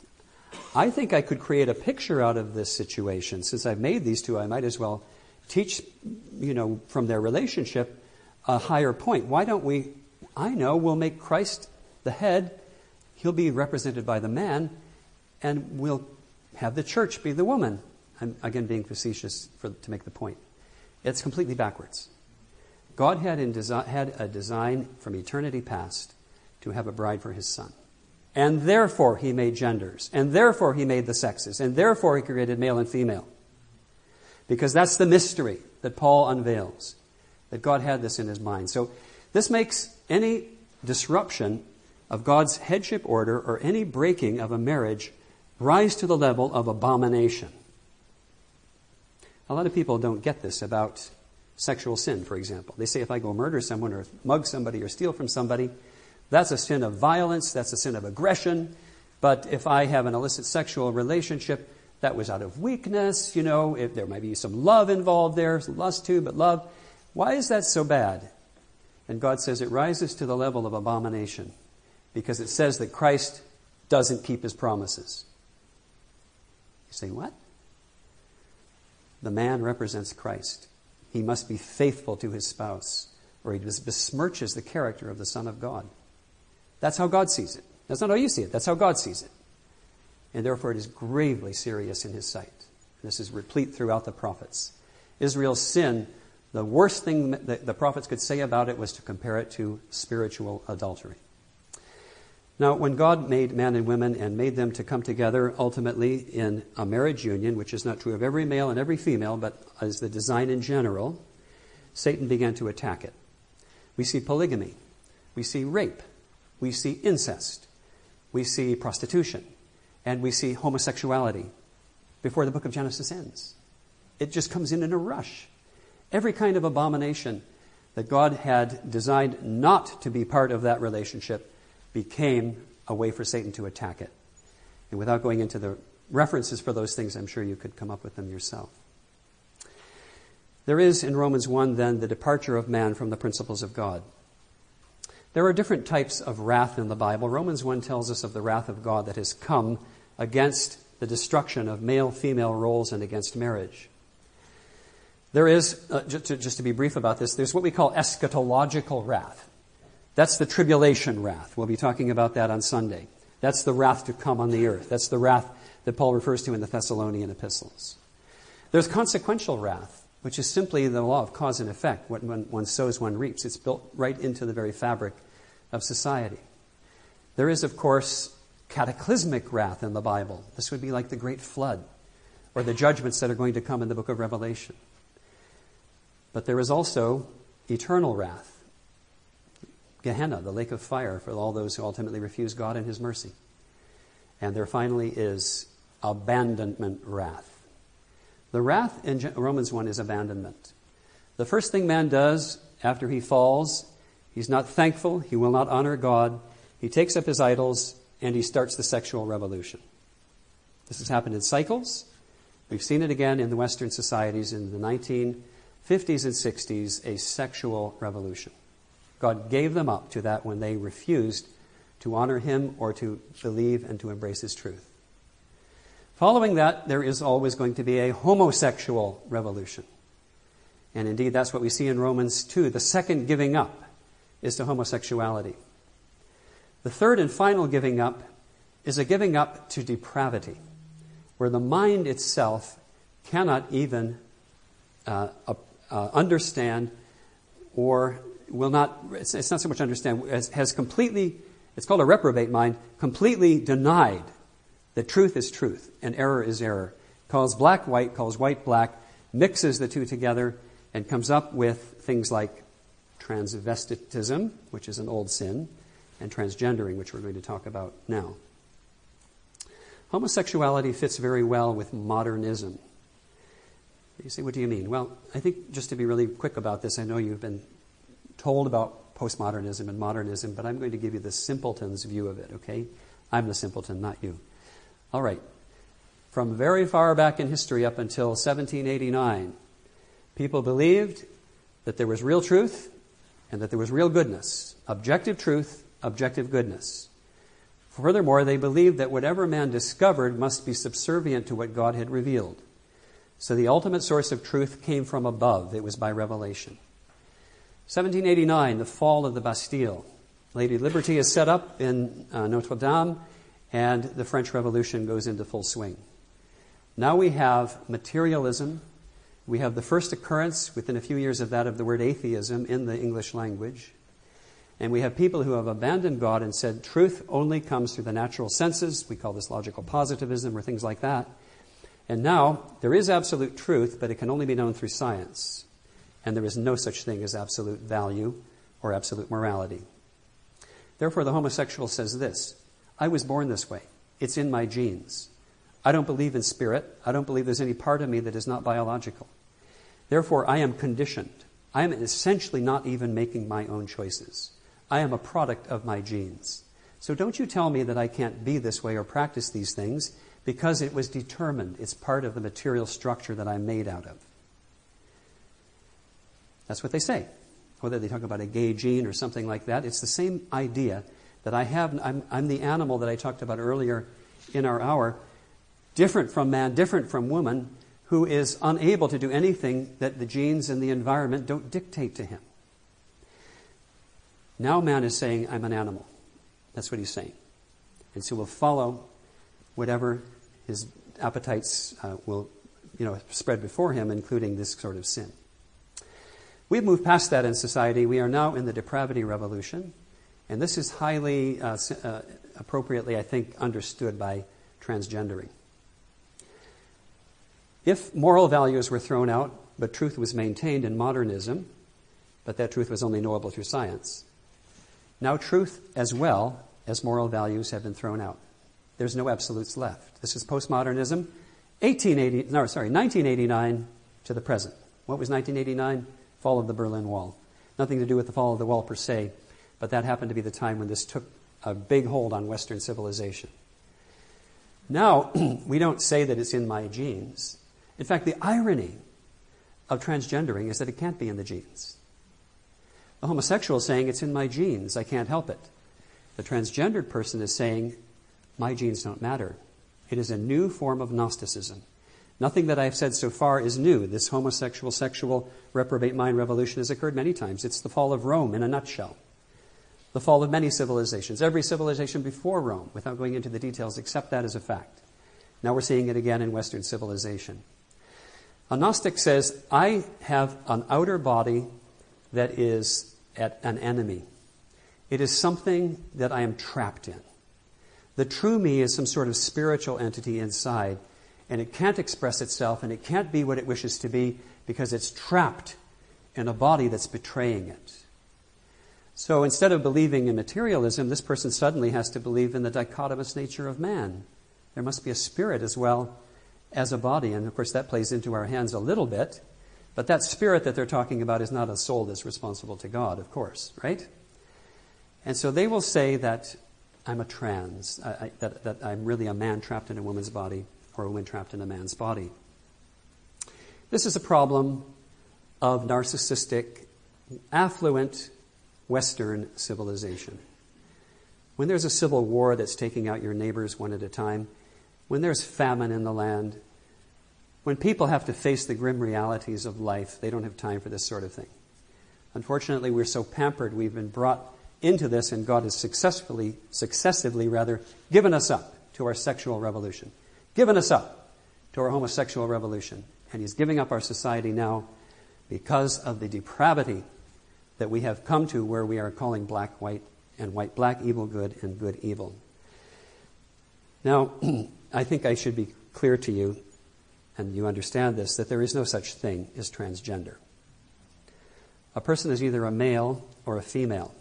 I think I could create a picture out of this situation. Since I've made these two, I might as well teach, you know, from their relationship a higher point. Why don't we, I know, we'll make Christ the head, he'll be represented by the man, and we'll have the church be the woman. I'm, again, being facetious for, to make the point. It's completely backwards. God had, in desi- had a design from eternity past to have a bride for his son. And therefore he made genders. And therefore he made the sexes. And therefore he created male and female. Because that's the mystery that Paul unveils. That God had this in his mind. So this makes any disruption of God's headship order or any breaking of a marriage rise to the level of abomination. A lot of people don't get this about sexual sin, for example. They say if I go murder someone or mug somebody or steal from somebody, that's a sin of violence, that's a sin of aggression. But if I have an illicit sexual relationship, that was out of weakness, you know, if there might be some love involved there, some lust too, but love. Why is that so bad? And God says it rises to the level of abomination because it says that Christ doesn't keep his promises. You say, what? The man represents Christ. He must be faithful to his spouse, or he besmirches the character of the Son of God. That's how God sees it. That's not how you see it. That's how God sees it. And therefore it is gravely serious in his sight. This is replete throughout the prophets. Israel's sin, the worst thing that the prophets could say about it was to compare it to spiritual adultery. Now, when God made man and women and made them to come together ultimately in a marriage union, which is not true of every male and every female, but as the design in general, Satan began to attack it. We see polygamy. We see rape. We see incest. We see prostitution. And we see homosexuality before the book of Genesis ends. It just comes in in a rush. Every kind of abomination that God had designed not to be part of that relationship became a way for Satan to attack it. And without going into the references for those things, I'm sure you could come up with them yourself. There is in Romans one then the departure of man from the principles of God. There are different types of wrath in the Bible. Romans one tells us of the wrath of God that has come against the destruction of male-female roles and against marriage. There is, uh, just, to, just to be brief about this, there's what we call eschatological wrath. That's the tribulation wrath. We'll be talking about that on Sunday. That's the wrath to come on the earth. That's the wrath that Paul refers to in the Thessalonian epistles. There's consequential wrath, which is simply the law of cause and effect. When one sows, one reaps. It's built right into the very fabric of society. There is, of course, cataclysmic wrath in the Bible. This would be like the great flood or the judgments that are going to come in the book of Revelation. But there is also eternal wrath. Gehenna, the lake of fire for all those who ultimately refuse God and His mercy. And there finally is abandonment wrath. The wrath in Romans one is abandonment. The first thing man does after he falls, he's not thankful, he will not honor God, he takes up his idols, and he starts the sexual revolution. This has happened in cycles. We've seen it again in the Western societies in the nineteen fifties and sixties, a sexual revolution. God gave them up to that when they refused to honor Him or to believe and to embrace His truth. Following that, there is always going to be a homosexual revolution. And indeed, that's what we see in Romans two. The second giving up is to homosexuality. The third and final giving up is a giving up to depravity, where the mind itself cannot even uh, uh, understand or will not, it's, it's not so much understand, has, has completely, it's called a reprobate mind, completely denied that truth is truth and error is error, calls black white, calls white black, mixes the two together, and comes up with things like transvestitism, which is an old sin, and transgendering, which we're going to talk about now. Homosexuality fits very well with modernism. You say, what do you mean? Well, I think just to be really quick about this, I know you've been told about postmodernism and modernism, but I'm going to give you the simpleton's view of it, okay? I'm the simpleton, not you. All right. From very far back in history up until seventeen eighty-nine, people believed that there was real truth and that there was real goodness. Objective truth, objective goodness. Furthermore, they believed that whatever man discovered must be subservient to what God had revealed. So the ultimate source of truth came from above. It was by revelation. seventeen eighty-nine, the fall of the Bastille. Lady Liberty is set up in uh, Notre Dame, and the French Revolution goes into full swing. Now we have materialism. We have the first occurrence, within a few years of that, of the word atheism in the English language. And we have people who have abandoned God and said truth only comes through the natural senses. We call this logical positivism or things like that. And now, there is absolute truth, but it can only be known through science. And there is no such thing as absolute value or absolute morality. Therefore, the homosexual says this: I was born this way. It's in my genes. I don't believe in spirit. I don't believe there's any part of me that is not biological. Therefore, I am conditioned. I am essentially not even making my own choices. I am a product of my genes. So don't you tell me that I can't be this way or practice these things, because it was determined. It's part of the material structure that I'm made out of. That's what they say. Whether they talk about a gay gene or something like that, it's the same idea that I have. I'm, I'm the animal that I talked about earlier in our hour, different from man, different from woman, who is unable to do anything that the genes and the environment don't dictate to him. Now man is saying, I'm an animal. That's what he's saying. And so we'll follow whatever his appetites uh, will, you know, spread before him, including this sort of sin. We've moved past that in society. We are now in the depravity revolution. And this is highly, uh, uh, appropriately, I think, understood by transgendering. If moral values were thrown out, but truth was maintained in modernism, but that truth was only knowable through science, now truth as well as moral values have been thrown out. There's no absolutes left. This is postmodernism, eighteen eighty, no, sorry, nineteen eighty-nine to the present. What was nineteen eighty-nine? Fall of the Berlin Wall. Nothing to do with the fall of the wall per se, but that happened to be the time when this took a big hold on Western civilization. Now, we don't say that it's in my genes. In fact, the irony of transgendering is that it can't be in the genes. The homosexual is saying, it's in my genes, I can't help it. The transgendered person is saying, my genes don't matter. It is a new form of Gnosticism. Nothing that I've said so far is new. This homosexual, sexual, reprobate mind revolution has occurred many times. It's the fall of Rome in a nutshell. The fall of many civilizations. Every civilization before Rome, without going into the details, accept that as a fact. Now we're seeing it again in Western civilization. A Gnostic says, I have an outer body that is at an enemy. It is something that I am trapped in. The true me is some sort of spiritual entity inside, and it can't express itself, and it can't be what it wishes to be because it's trapped in a body that's betraying it. So instead of believing in materialism, this person suddenly has to believe in the dichotomous nature of man. There must be a spirit as well as a body, and of course that plays into our hands a little bit, but that spirit that they're talking about is not a soul that's responsible to God, of course, right? And so they will say that I'm a trans, I, I, that, that I'm really a man trapped in a woman's body, or a woman trapped in a man's body. This is a problem of narcissistic, affluent Western civilization. When there's a civil war that's taking out your neighbors one at a time, when there's famine in the land, when people have to face the grim realities of life, they don't have time for this sort of thing. Unfortunately, we're so pampered, we've been brought into this, and God has successfully, successively rather, given us up to our sexual revolution, given us up to our homosexual revolution. And He's giving up our society now because of the depravity that we have come to, where we are calling black white and white black, evil good, and good evil. Now, I think I should be clear to you, and you understand this, that there is no such thing as transgender. A person is either a male or a female.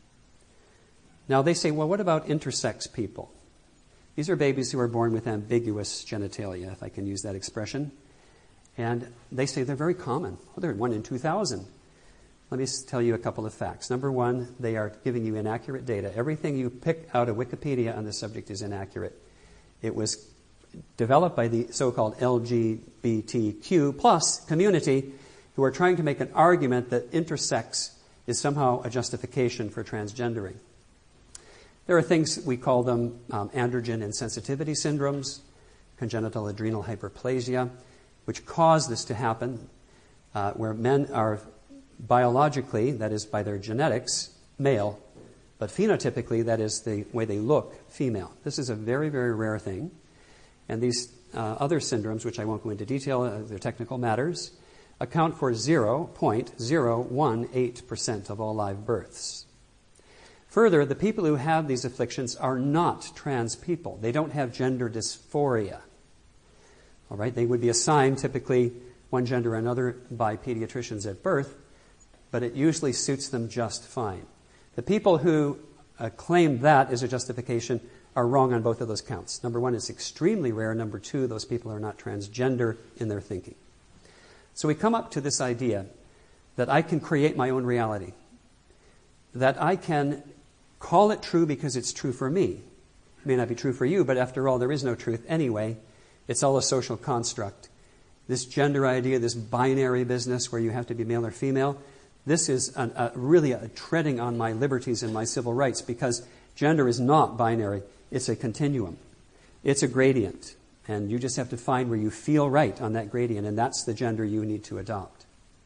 Now they say, well, what about intersex people? These are babies who are born with ambiguous genitalia, if I can use that expression. And they say they're very common. Well, they're one in two thousand. Let me tell you a couple of facts. Number one, they are giving you inaccurate data. Everything you pick out of Wikipedia on this subject is inaccurate. It was developed by the so-called L G B T Q plus community, who are trying to make an argument that intersex is somehow a justification for transgendering. There are things, we call them um, androgen insensitivity syndromes, congenital adrenal hyperplasia, which cause this to happen, uh, where men are biologically, that is by their genetics, male, but phenotypically, that is the way they look, female. This is a very, very rare thing. And these uh, other syndromes, which I won't go into detail, uh, they're technical matters, account for zero point zero one eight percent of all live births. Further, the people who have these afflictions are not trans people. They don't have gender dysphoria. All right, they would be assigned typically one gender or another by pediatricians at birth, but it usually suits them just fine. The people who uh, claim that as a justification are wrong on both of those counts. Number one, it's extremely rare. Number two, those people are not transgender in their thinking. So we come up to this idea that I can create my own reality, that I can call it true because it's true for me. It may not be true for you, but after all, there is no truth anyway. It's all a social construct. This gender idea, this binary business where you have to be male or female, this is an, a, really a treading on my liberties and my civil rights, because gender is not binary. It's a continuum. It's a gradient. And you just have to find where you feel right on that gradient, and that's the gender you need to adopt.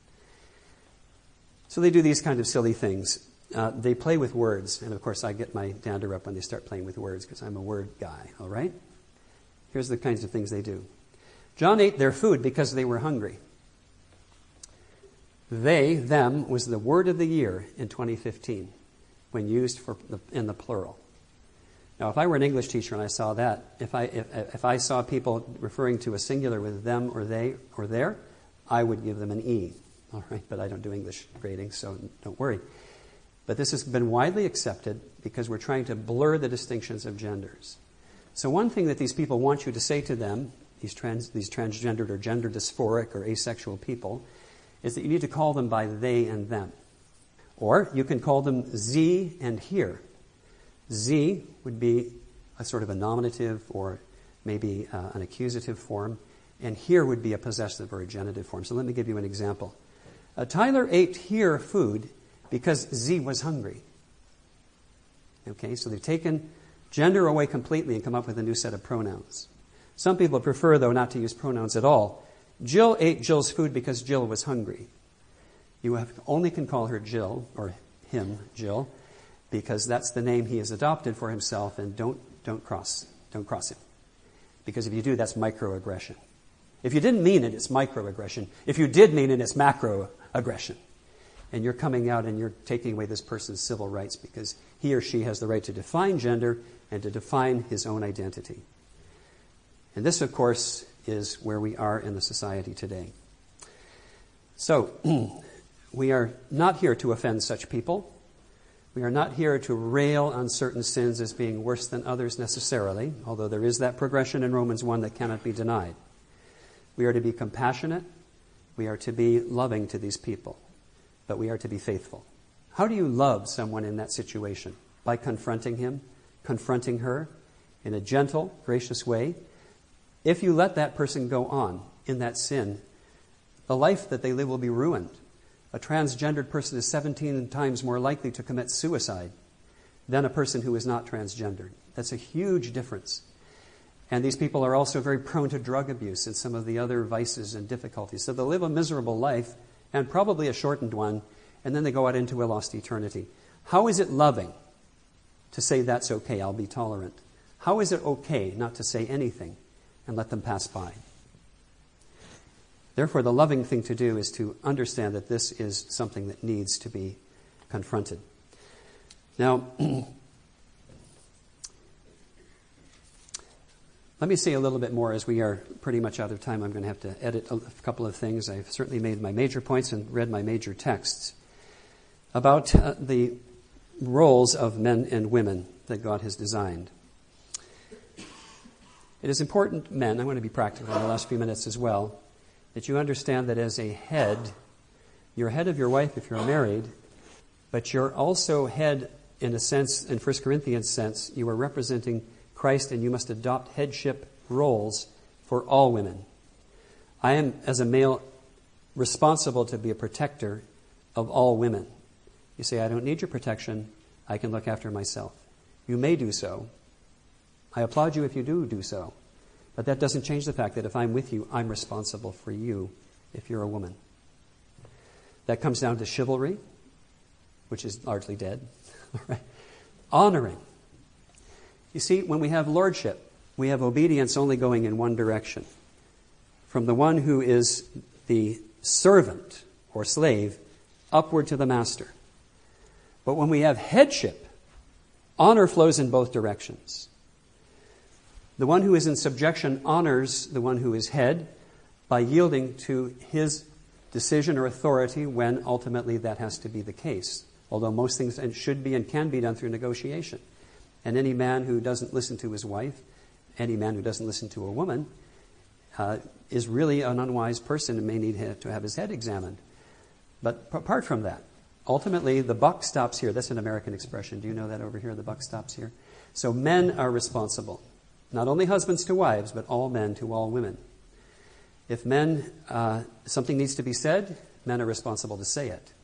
So they do these kind of silly things. Uh, they play with words, and of course I get my dander up when they start playing with words because I'm a word guy, all right? Here's the kinds of things they do. John ate their food because they were hungry. They, them, was the word of the year in twenty fifteen when used for the, in the plural. Now, if I were an English teacher and I saw that, if I if, if I saw people referring to a singular with them or they or their, I would give them an E. All right, but I don't do English grading, so don't worry. But this has been widely accepted because we're trying to blur the distinctions of genders. So one thing that these people want you to say to them, these trans, these transgendered or gender dysphoric or asexual people, is that you need to call them by they and them. Or you can call them sie and hier. Sie would be a sort of a nominative or maybe uh, an accusative form, and here would be a possessive or a genitive form. So let me give you an example. Uh, Tyler ate here food because sie was hungry. Okay, so they've taken gender away completely and come up with a new set of pronouns. Some people prefer, though, not to use pronouns at all. Jill ate Jill's food because Jill was hungry. You have, only can call her Jill, or him, Jill, because that's the name he has adopted for himself, and don't don't cross don't cross him. Because if you do, that's microaggression. If you didn't mean it, it's microaggression. If you did mean it, it's macroaggression. And you're coming out and you're taking away this person's civil rights because he or she has the right to define gender and to define his own identity. And this, of course, is where we are in the society today. So, we are not here to offend such people. We are not here to rail on certain sins as being worse than others necessarily, although there is that progression in Romans one that cannot be denied. We are to be compassionate. We are to be loving to these people. But we are to be faithful. How do you love someone in that situation? By confronting him, confronting her in a gentle, gracious way. If you let that person go on in that sin, the life that they live will be ruined. A transgendered person is seventeen times more likely to commit suicide than a person who is not transgendered. That's a huge difference. And these people are also very prone to drug abuse and some of the other vices and difficulties. So they'll live a miserable life, and probably a shortened one, and then they go out into a lost eternity. How is it loving to say that's okay, I'll be tolerant? How is it okay not to say anything and let them pass by? Therefore, the loving thing to do is to understand that this is something that needs to be confronted. Now, let me say a little bit more as we are pretty much out of time. I'm going to have to edit a couple of things. I've certainly made my major points and read my major texts about uh, the roles of men and women that God has designed. It is important, men, I want to be practical in the last few minutes as well, that you understand that as a head, you're head of your wife if you're married, but you're also head in a sense, in First Corinthians sense, you are representing Christ, and you must adopt headship roles for all women. I am, as a male, responsible to be a protector of all women. You say, I don't need your protection. I can look after myself. You may do so. I applaud you if you do do so. But that doesn't change the fact that if I'm with you, I'm responsible for you if you're a woman. That comes down to chivalry, which is largely dead. Right? Honoring. You see, when we have lordship, we have obedience only going in one direction. From the one who is the servant or slave upward to the master. But when we have headship, honor flows in both directions. The one who is in subjection honors the one who is head by yielding to his decision or authority when ultimately that has to be the case. Although most things should be and can be done through negotiation. And any man who doesn't listen to his wife, any man who doesn't listen to a woman, uh, is really an unwise person and may need to have his head examined. But apart from that, ultimately the buck stops here. That's an American expression. Do you know that over here? The buck stops here. So men are responsible. Not only husbands to wives, but all men to all women. If men, uh, something needs to be said, men are responsible to say it.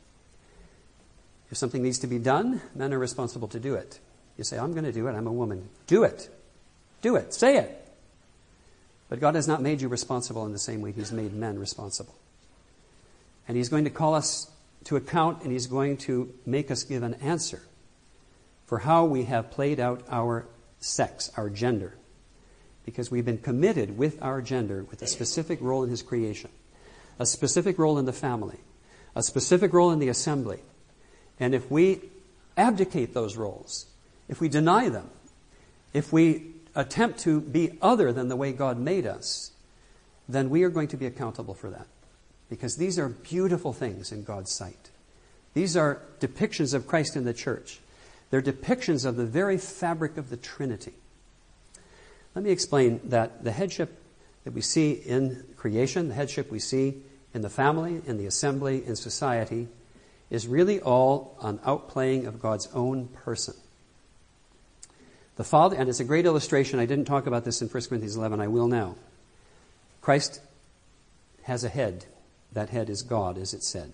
If something needs to be done, men are responsible to do it. You say, I'm going to do it. I'm a woman. Do it. Do it. Say it. But God has not made you responsible in the same way He's made men responsible. And He's going to call us to account, and He's going to make us give an answer for how we have played out our sex, our gender. Because we've been committed with our gender with a specific role in His creation, a specific role in the family, a specific role in the assembly. And if we abdicate those roles, if we deny them, if we attempt to be other than the way God made us, then we are going to be accountable for that. Because these are beautiful things in God's sight. These are depictions of Christ in the church. They're depictions of the very fabric of the Trinity. Let me explain that the headship that we see in creation, the headship we see in the family, in the assembly, in society, is really all an outplaying of God's own person. The Father, and it's a great illustration, I didn't talk about this in First Corinthians eleven, I will now. Christ has a head. That head is God, as it said.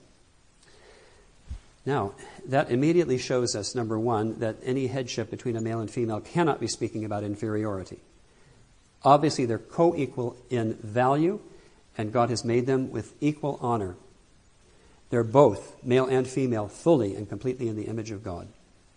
Now, that immediately shows us, number one, that any headship between a male and female cannot be speaking about inferiority. Obviously, they're co-equal in value, and God has made them with equal honor. They're both, male and female, fully and completely in the image of God.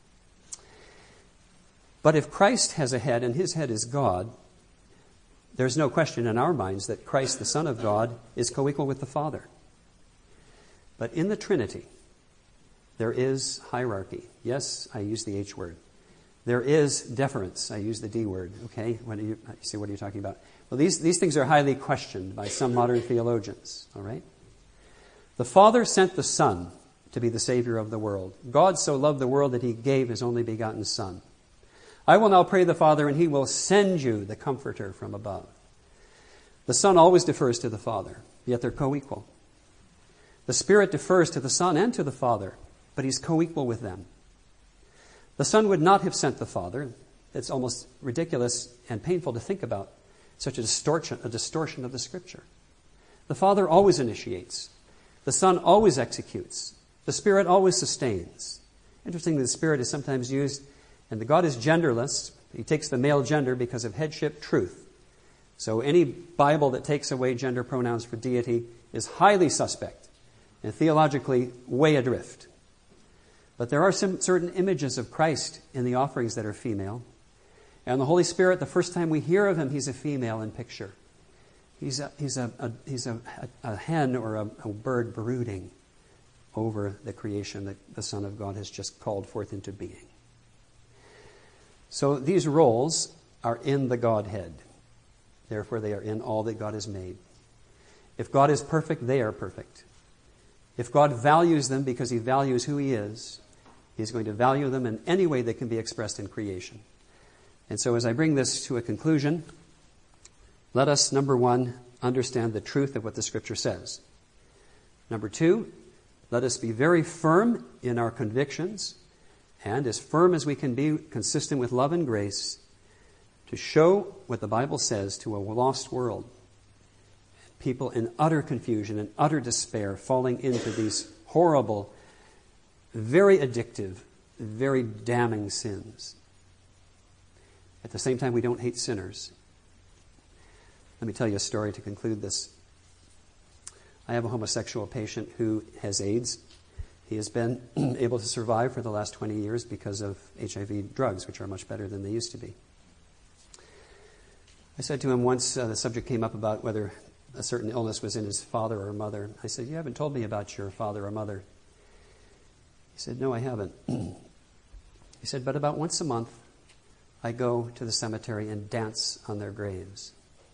But if Christ has a head and his head is God, there's no question in our minds that Christ, the Son of God, is co-equal with the Father. But in the Trinity, there is hierarchy. Yes, I use the H word. There is deference. I use the D word. Okay, what do you, you say? What are you talking about? Well, these, these things are highly questioned by some modern theologians. All right? The Father sent the Son to be the Savior of the world. God so loved the world that he gave his only begotten Son. I will now pray the Father, and he will send you the Comforter from above. The Son always defers to the Father, yet they're co-equal. The Spirit defers to the Son and to the Father, but he's co-equal with them. The Son would not have sent the Father. It's almost ridiculous and painful to think about such a distortion, a distortion of the Scripture. The Father always initiates. The Son always executes. The Spirit always sustains. Interestingly, the Spirit is sometimes used, and the God is genderless. He takes the male gender because of headship truth. So any Bible that takes away gender pronouns for deity is highly suspect and theologically way adrift. But there are some certain images of Christ in the offerings that are female. And the Holy Spirit, the first time we hear of him, he's a female in picture. He's a, he's a, a, he's a, a, a hen or a, a bird brooding over the creation that the Son of God has just called forth into being. So these roles are in the Godhead. Therefore, they are in all that God has made. If God is perfect, they are perfect. If God values them because he values who he is, he's going to value them in any way that can be expressed in creation. And so as I bring this to a conclusion, let us, number one, understand the truth of what the Scripture says. Number two, let us be very firm in our convictions, and as firm as we can be, consistent with love and grace, to show what the Bible says to a lost world. People in utter confusion and utter despair, falling into these horrible, very addictive, very damning sins. At the same time, we don't hate sinners. Let me tell you a story to conclude this. I have a homosexual patient who has AIDS. He has been able to survive for the last twenty years because of H I V drugs, which are much better than they used to be. I said to him once, uh, the subject came up about whether a certain illness was in his father or mother. I said, "You haven't told me about your father or mother." He said, "No, I haven't." He said, "But about once a month, I go to the cemetery and dance on their graves."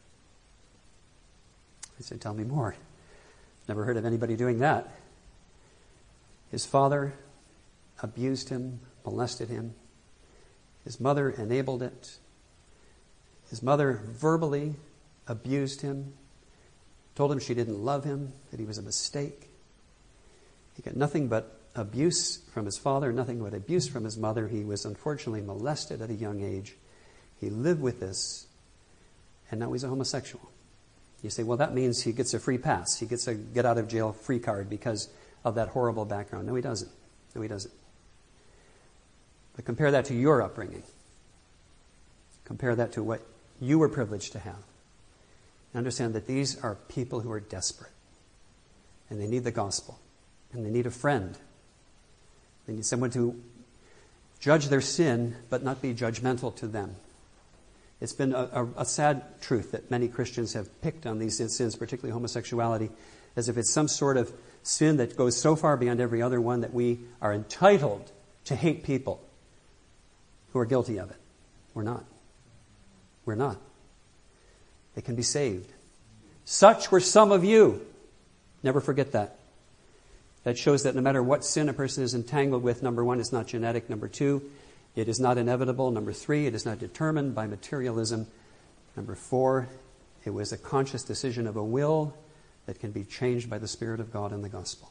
I said, "Tell me more." Never heard of anybody doing that. His father abused him, molested him. His mother enabled it. His mother verbally abused him, told him she didn't love him, that he was a mistake. He got nothing but abuse from his father, nothing but abuse from his mother. He was unfortunately molested at a young age. He lived with this, and now he's a homosexual. You say, well, that means he gets a free pass. He gets a get-out-of-jail-free card because of that horrible background. No, he doesn't. No, he doesn't. But compare that to your upbringing. Compare that to what you were privileged to have. And understand that these are people who are desperate. And they need the gospel. And they need a friend. They need someone to judge their sin, but not be judgmental to them. It's been a, a, a sad truth that many Christians have picked on these sins, particularly homosexuality, as if it's some sort of sin that goes so far beyond every other one that we are entitled to hate people who are guilty of it. We're not. We're not. They can be saved. Such were some of you. Never forget that. That shows that no matter what sin a person is entangled with, number one, it's not genetic. Number two, it is not inevitable. Number three, it is not determined by materialism. Number four, it was a conscious decision of a will that can be changed by the Spirit of God and the gospel.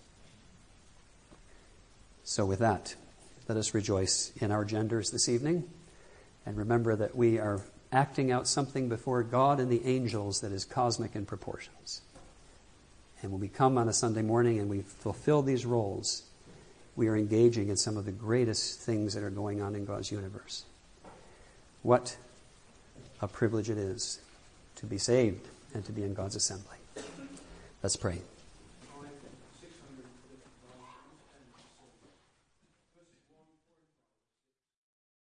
So with that, let us rejoice in our genders this evening and remember that we are acting out something before God and the angels that is cosmic in proportions. And when we come on a Sunday morning and we fulfill these roles, we are engaging in some of the greatest things that are going on in God's universe. What a privilege it is to be saved and to be in God's assembly. Let's pray.